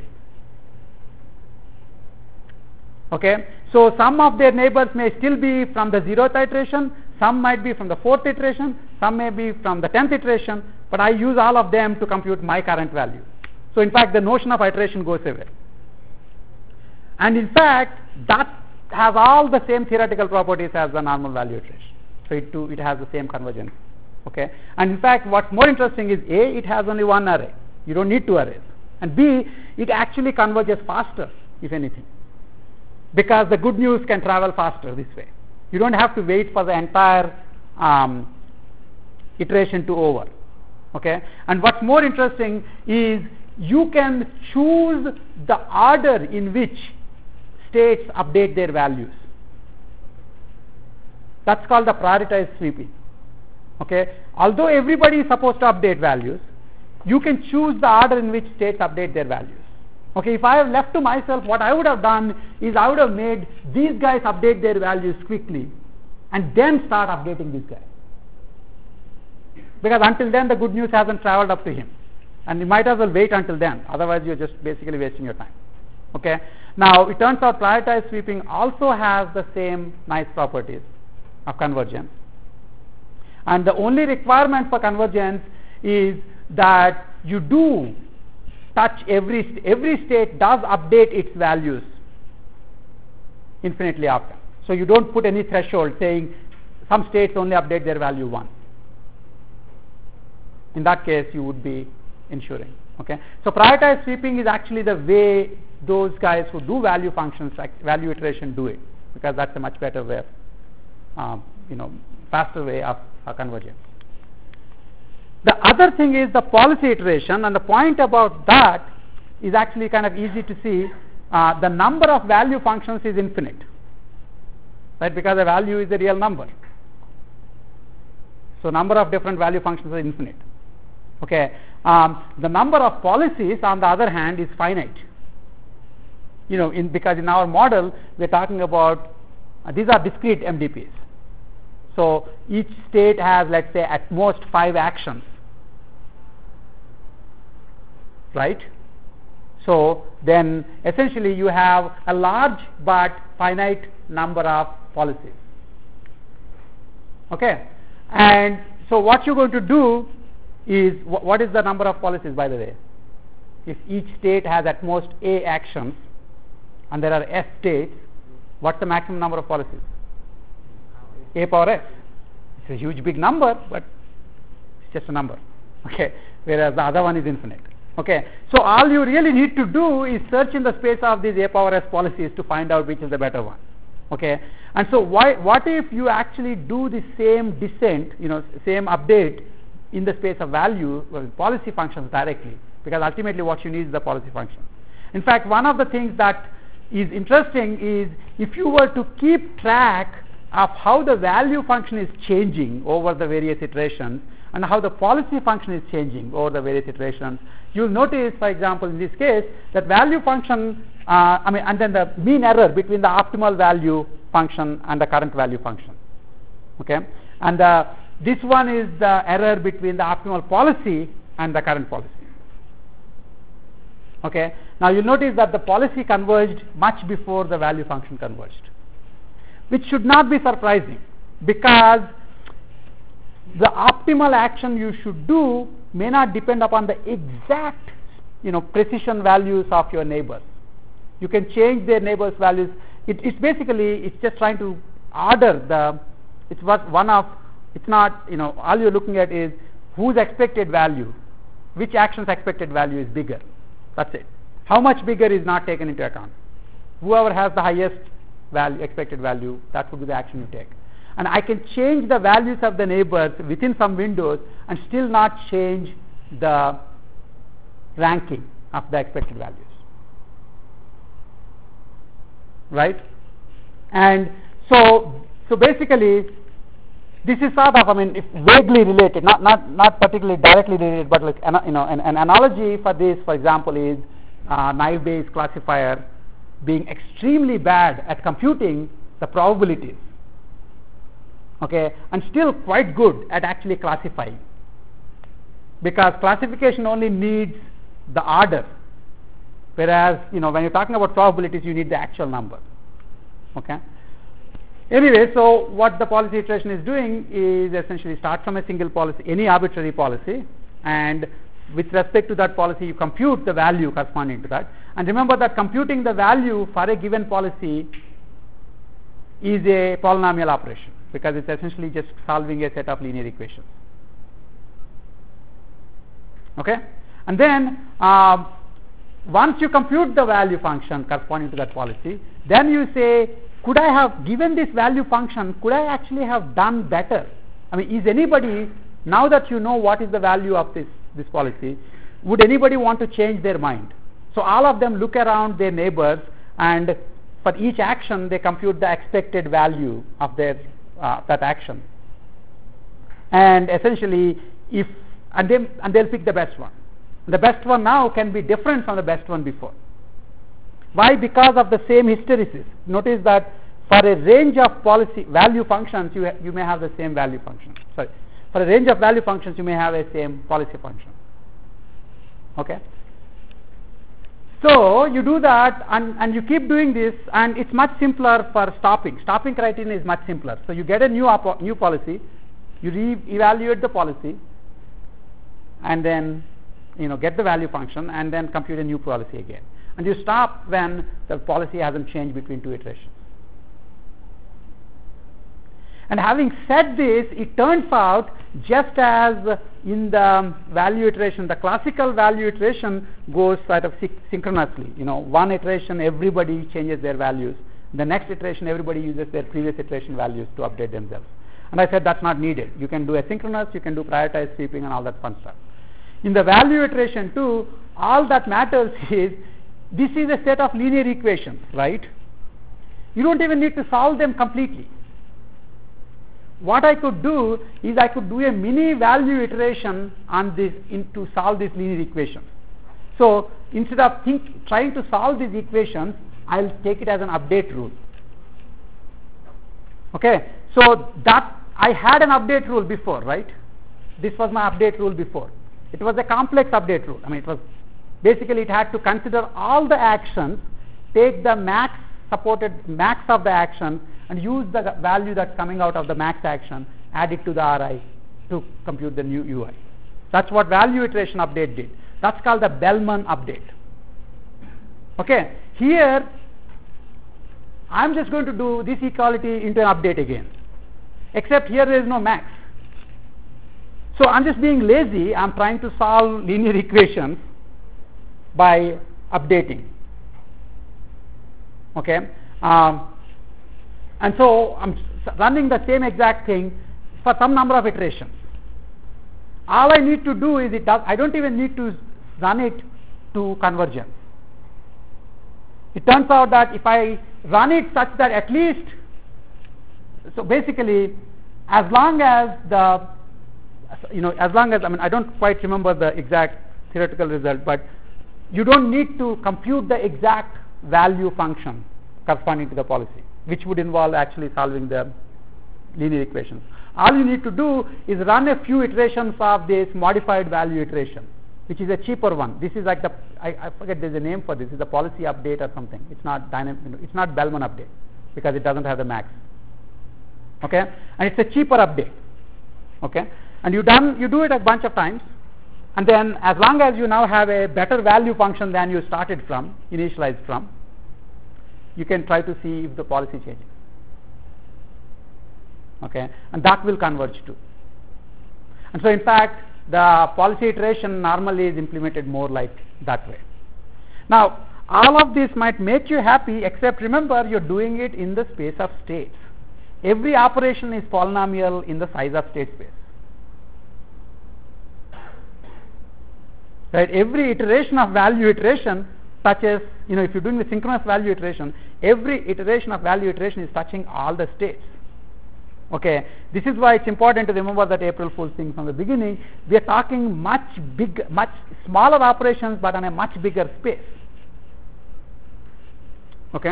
Okay, so some of their neighbors may still be from the 0th iteration, some might be from the 4th iteration, some may be from the 10th iteration, but I use all of them to compute my current value. So in fact, the notion of iteration goes away. And in fact, that has all the same theoretical properties as the normal value iteration. So it has the same convergence. Okay, and in fact, what's more interesting is A, it has only one array. You don't need two arrays. And B, it actually converges faster, if anything, because the good news can travel faster this way. You don't have to wait for the entire iteration to over. Okay, and what's more interesting is you can choose the order in which states update their values. That's called the prioritized sweeping. Okay, although everybody is supposed to update values, you can choose the order in which states update their values. Okay, if I have left to myself, what I would have done is I would have made these guys update their values quickly and then start updating these guys, because until then the good news hasn't traveled up to him, and you might as well wait until then, otherwise you're just basically wasting your time. Okay, now it turns out prioritized sweeping also has the same nice properties of convergence, and the only requirement for convergence is that you do touch every state does update its values infinitely often. So you don't put any threshold saying some states only update their value once. In that case, you would be ensuring. Okay. So prioritized sweeping is actually the way those guys who do value functions, like value iteration, do it, because that's a much better way, faster way of convergence. The other thing is the policy iteration, and the point about that is actually kind of easy to see. The number of value functions is infinite, right? Because the value is a real number. So number of different value functions are infinite. Okay. The number of policies, on the other hand, is finite. Because in our model we're talking about these are discrete MDPs. So each state has, let's say, at most 5 actions, right? So then essentially you have a large but finite number of policies. Okay. And so what you're going to do is, what is the number of policies, by the way? If each state has at most A actions and there are S states, what's the maximum number of policies? A power S. It's a huge big number, but it's just a number. Okay. Whereas the other one is infinite. Okay. So all you really need to do is search in the space of these A power S policies to find out which is the better one. Okay. And so what if you actually do the same descent, same update in the space of value policy functions directly, because ultimately what you need is the policy function. In fact, one of the things that is interesting is if you were to keep track of how the value function is changing over the various iterations and how the policy function is changing over the various iterations, you'll notice, for example, in this case, that value function, and then the mean error between the optimal value function and the current value function. Okay, and this one is the error between the optimal policy and the current policy. Okay, now you'll notice that the policy converged much before the value function converged, which should not be surprising, because the optimal action you should do may not depend upon the exact precision values of your neighbors. You can change their neighbors' values. It's just trying to order it's not, all you're looking at is whose expected value, which action's expected value is bigger. That's it. How much bigger is not taken into account. Whoever has the highest expected value, that would be the action you take. And I can change the values of the neighbors within some windows and still not change the ranking of the expected values. Right? And so basically, this is sort of, it's vaguely related, not particularly directly related, but like an analogy for this, for example, is naive Bayes classifier being extremely bad at computing the probabilities, okay, and still quite good at actually classifying, because classification only needs the order, whereas when you're talking about probabilities, you need the actual number. Okay. Anyway, so what the policy iteration is doing is essentially start from a single policy, any arbitrary policy, and with respect to that policy, you compute the value corresponding to that. And remember that computing the value for a given policy is a polynomial operation, because it's essentially just solving a set of linear equations. Okay? And then once you compute the value function corresponding to that policy, then you say, could I have given this value function, could I actually have done better? Is anybody, now that you know what is the value of this policy, would anybody want to change their mind? So all of them look around their neighbors, and for each action they compute the expected value of their that action, and essentially they'll pick the best one. The best one now can be different from the best one before. Why? Because of the same hysteresis. Notice that for a range of policy value functions, you may have the same value function. Sorry, for a range of value functions, you may have a same policy function. Okay. So you do that, and you keep doing this, and it's much simpler for stopping. Stopping criterion is much simpler. So you get a new policy, you re-evaluate the policy, and then get the value function and then compute a new policy again. And you stop when the policy hasn't changed between 2 iterations. And having said this, it turns out just as in the value iteration, the classical value iteration goes sort of synchronously. One iteration everybody changes their values. The next iteration everybody uses their previous iteration values to update themselves. And I said that's not needed. You can do asynchronous, you can do prioritized sweeping and all that fun stuff. In the value iteration too, all that matters is this is a set of linear equations, right? You don't even need to solve them completely. What I could do is I could do a mini value iteration on this to solve these linear equations. So instead of trying to solve these equations, I'll take it as an update rule. Okay, so that I had an update rule before, right? This was my update rule before. It was a complex update rule. It was basically it had to consider all the actions, take the max of the action, and use the value that's coming out of the max action, add it to the RI to compute the new UI. That's what value iteration update did. That's called the Bellman update. Okay, here I'm just going to do this equality into an update again, except here there is no max. So I'm just being lazy. I'm trying to solve linear equations by updating. Okay. And so I'm running the same exact thing for some number of iterations. All I need to do is I don't even need to run it to convergence. It turns out that if I run it such that at least, so basically, as long as I don't quite remember the exact theoretical result, but you don't need to compute the exact value function corresponding to the policy, which would involve actually solving the linear equations. All you need to do is run a few iterations of this modified value iteration, which is a cheaper one. This is like I forget there's a name for this. It's a policy update or something. It's not it's not Bellman update because it doesn't have the max. Okay, and it's a cheaper update. Okay, and you do it a bunch of times, and then as long as you now have a better value function than you started from, initialized from, you can try to see if the policy changes. Okay, and that will converge too. And so in fact the policy iteration normally is implemented more like that way. Now all of this might make you happy, except remember you're doing it in the space of states. Every operation is polynomial in the size of state space. Right? Every iteration of value iteration touches, if you're doing the synchronous value iteration, every iteration of value iteration is touching all the states. Okay, this is why it's important to remember that April Fool's thing from the beginning. We are talking much smaller operations, but on a much bigger space. Okay,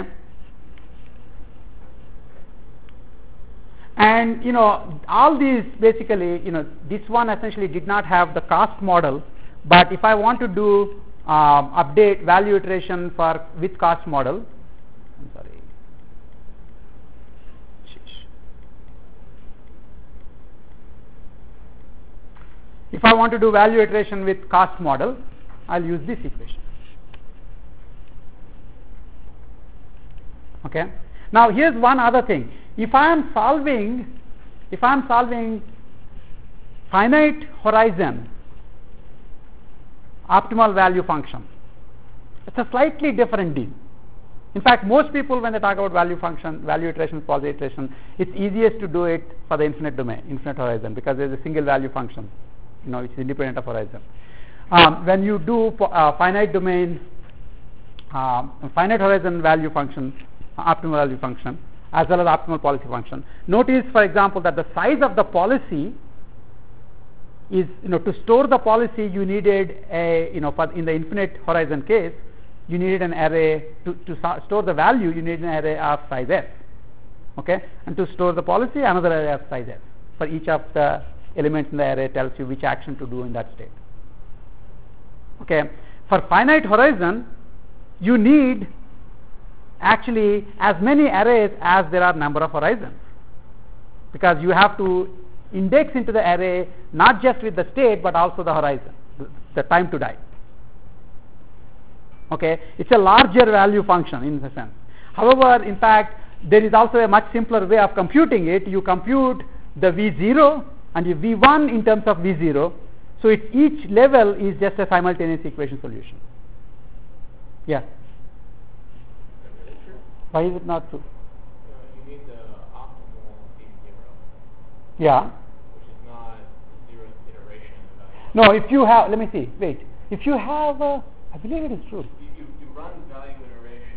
and all these basically, this one essentially did not have the cost model, but if I want to do update value iteration with cost model, I'm sorry. If I want to do value iteration with cost model, I'll use this equation. Okay. Now here's one other thing. If I am solving finite horizon optimal value function, it's a slightly different deal. In fact, most people, when they talk about value function, value iteration, policy iteration, it's easiest to do it for the infinite domain, infinite horizon, because there's a single value function, which is independent of horizon. When you do finite domain, finite horizon value function, optimal value function, as well as optimal policy function, notice, for example, that the size of the policy is, to store the policy, you needed in the infinite horizon case, you needed an array to store the value. You need an array of size s. Okay, and to store the policy, another array of size s. For each of the elements in the array tells you which action to do in that state. Okay, for finite horizon, you need actually as many arrays as there are number of horizons, because you have to index into the array not just with the state but also the horizon. the time to die. Okay, it's a larger value function in the sense. However, in fact, there is also a much simpler way of computing it. You compute the V0 and the V1 in terms of V0. So each level is just a simultaneous equation solution. Yeah. Why is it not true? You need the optimal V0. Yeah. Which is not the 0th iteration of the value. No, if you have, let me see, wait. If you have, I believe it is true. You run value iteration,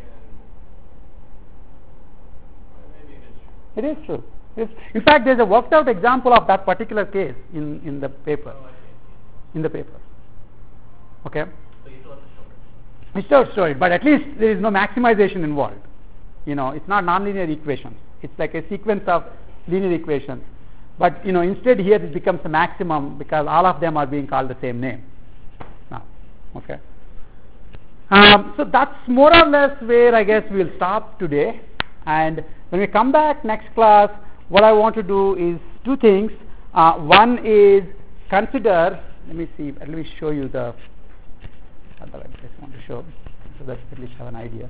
maybe it is true. It is true. In fact, there is a worked out example of that particular case in the paper. Oh, I see. In the paper. Okay? So you still have to store it. We still store it, but at least there is no maximization involved. It's not nonlinear equations. It's like a sequence of linear equations. But, instead here it becomes a maximum because all of them are being called the same name. Now, okay. So that's more or less where I guess we'll stop today. And when we come back next class, what I want to do is two things. One is consider, let me show you the other I just want to show so that you at least have an idea.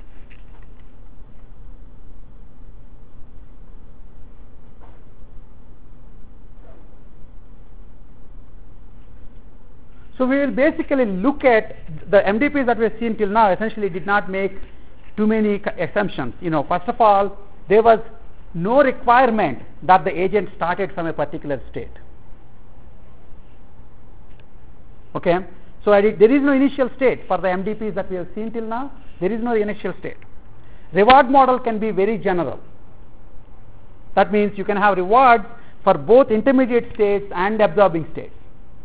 So we will basically look at the MDPs that we have seen till now. Essentially did not make too many assumptions. First of all, there was no requirement that the agent started from a particular state. Okay, so there is no initial state for the MDPs that we have seen till now. There is no initial state. Reward model can be very general. That means you can have rewards for both intermediate states and absorbing states.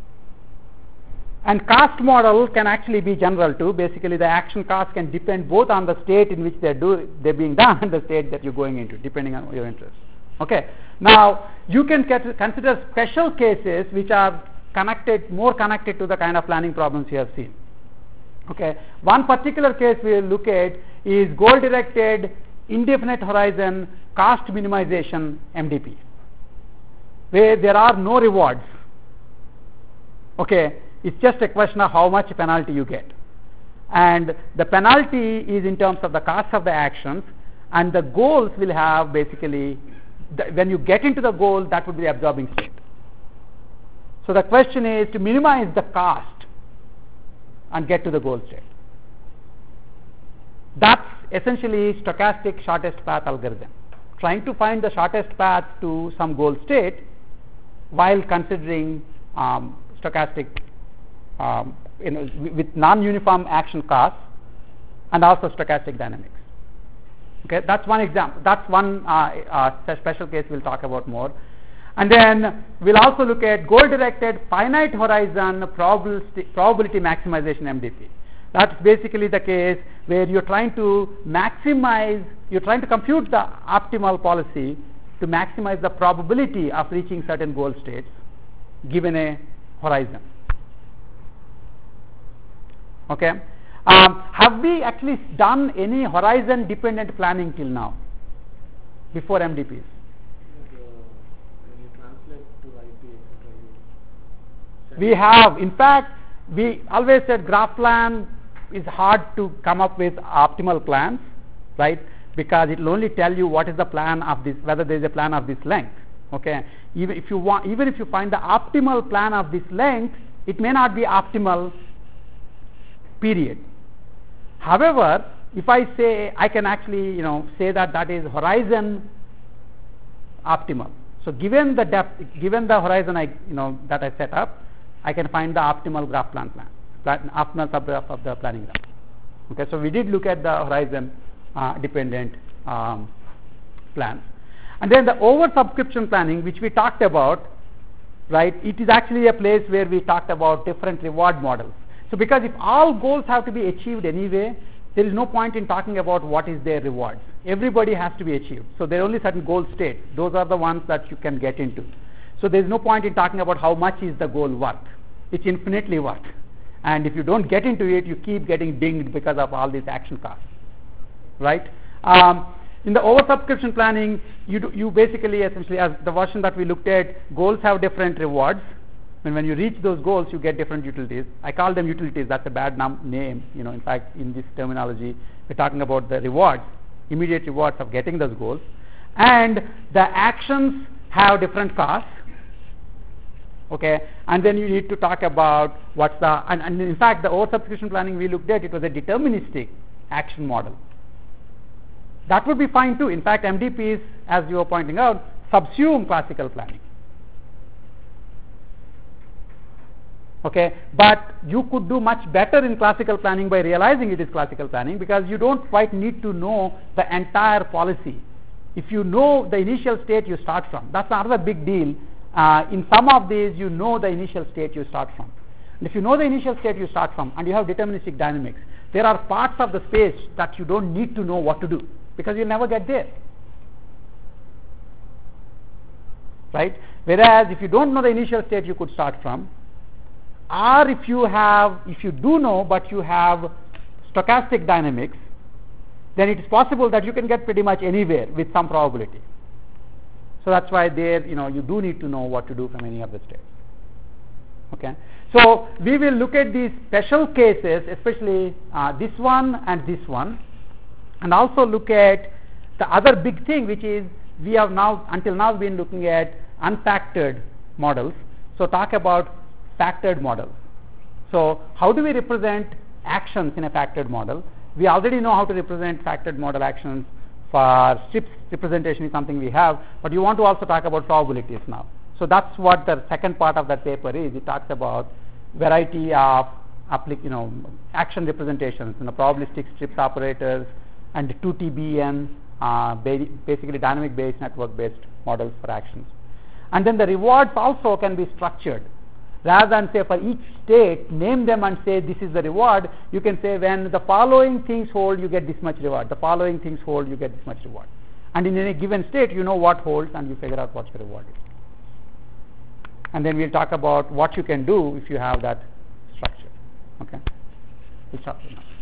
And cost model can actually be general too. Basically, the action cost can depend both on the state in which they're being done and the state that you're going into, depending on your interest. Okay. Now, you can consider special cases which are more connected to the kind of planning problems you have seen. Okay. One particular case we will look at is goal-directed, indefinite horizon, cost minimization MDP, where there are no rewards. Okay. It's just a question of how much penalty you get. And the penalty is in terms of the cost of the actions, and the goals will have basically, when you get into the goal, that would be the absorbing state. So the question is to minimize the cost and get to the goal state. That's essentially stochastic shortest path algorithm, trying to find the shortest path to some goal state while considering stochastic with non-uniform action costs and also stochastic dynamics. Okay, that's one example. That's one special case we'll talk about more. And then we'll also look at goal-directed finite horizon probability maximization MDP. That's basically the case where you're trying to compute the optimal policy to maximize the probability of reaching certain goal states given a horizon. Okay. Have we actually done any horizon dependent planning till now before MDPs? When you translate to IP, etc. We have. In fact, we always said graph plan is hard to come up with optimal plans, right? Because it will only tell you what is the plan of this, whether there is a plan of this length. Okay. Even if you find the optimal plan of this length, it may not be optimal. Period. However, if I say I can actually say that is horizon optimal. So given the depth, given the horizon that I set up, I can find the optimal graph optimal subgraph of the planning graph. Okay, so we did look at the horizon dependent plans, and then the oversubscription planning, which we talked about, right? It is actually a place where we talked about different reward models. So because if all goals have to be achieved anyway, there is no point in talking about what is their rewards. Everybody has to be achieved. So there are only certain goal states. Those are the ones that you can get into. So there is no point in talking about how much is the goal worth. It's infinitely worth. And if you don't get into it, you keep getting dinged because of all these action costs. Right? In the oversubscription planning, you basically essentially, as the version that we looked at, goals have different rewards. when you reach those goals, you get different utilities. I call them utilities. That's a bad name. In fact, in this terminology, we're talking about the rewards, immediate rewards of getting those goals. And the actions have different costs. Okay, and then you need to talk about what's the, and in fact, the oversubscription planning we looked at, it was a deterministic action model. That would be fine too. In fact, MDPs, as you were pointing out, subsume classical planning. Okay, but you could do much better in classical planning by realizing it is classical planning, because you don't quite need to know the entire policy. If you know the initial state you start from, that's another big deal. In some of these, you know the initial state you start from. And if you know the initial state you start from and you have deterministic dynamics, there are parts of the space that you don't need to know what to do, because you'll never get there. Right? Whereas if you don't know the initial state you could start from, or if you do know but you have stochastic dynamics, then it is possible that you can get pretty much anywhere with some probability. So that's why there, you do need to know what to do from any of the states. Okay. So we will look at these special cases, especially this one and this one, and also look at the other big thing, which is we have until now been looking at unfactored models. So talk about factored models. So how do we represent actions in a factored model? We already know how to represent factored model actions. For strips representation is something we have, but you want to also talk about probabilities now. So that's what the second part of that paper is. It talks about variety of action representations, probabilistic strips operators, and 2TBN, basically dynamic based, network based models for actions. And then the rewards also can be structured. Rather than say for each state, name them and say this is the reward, you can say when the following things hold, you get this much reward. The following things hold, you get this much reward. And in any given state, you know what holds and you figure out what the reward is. And then we'll talk about what you can do if you have that structure. Okay? We'll stop here now.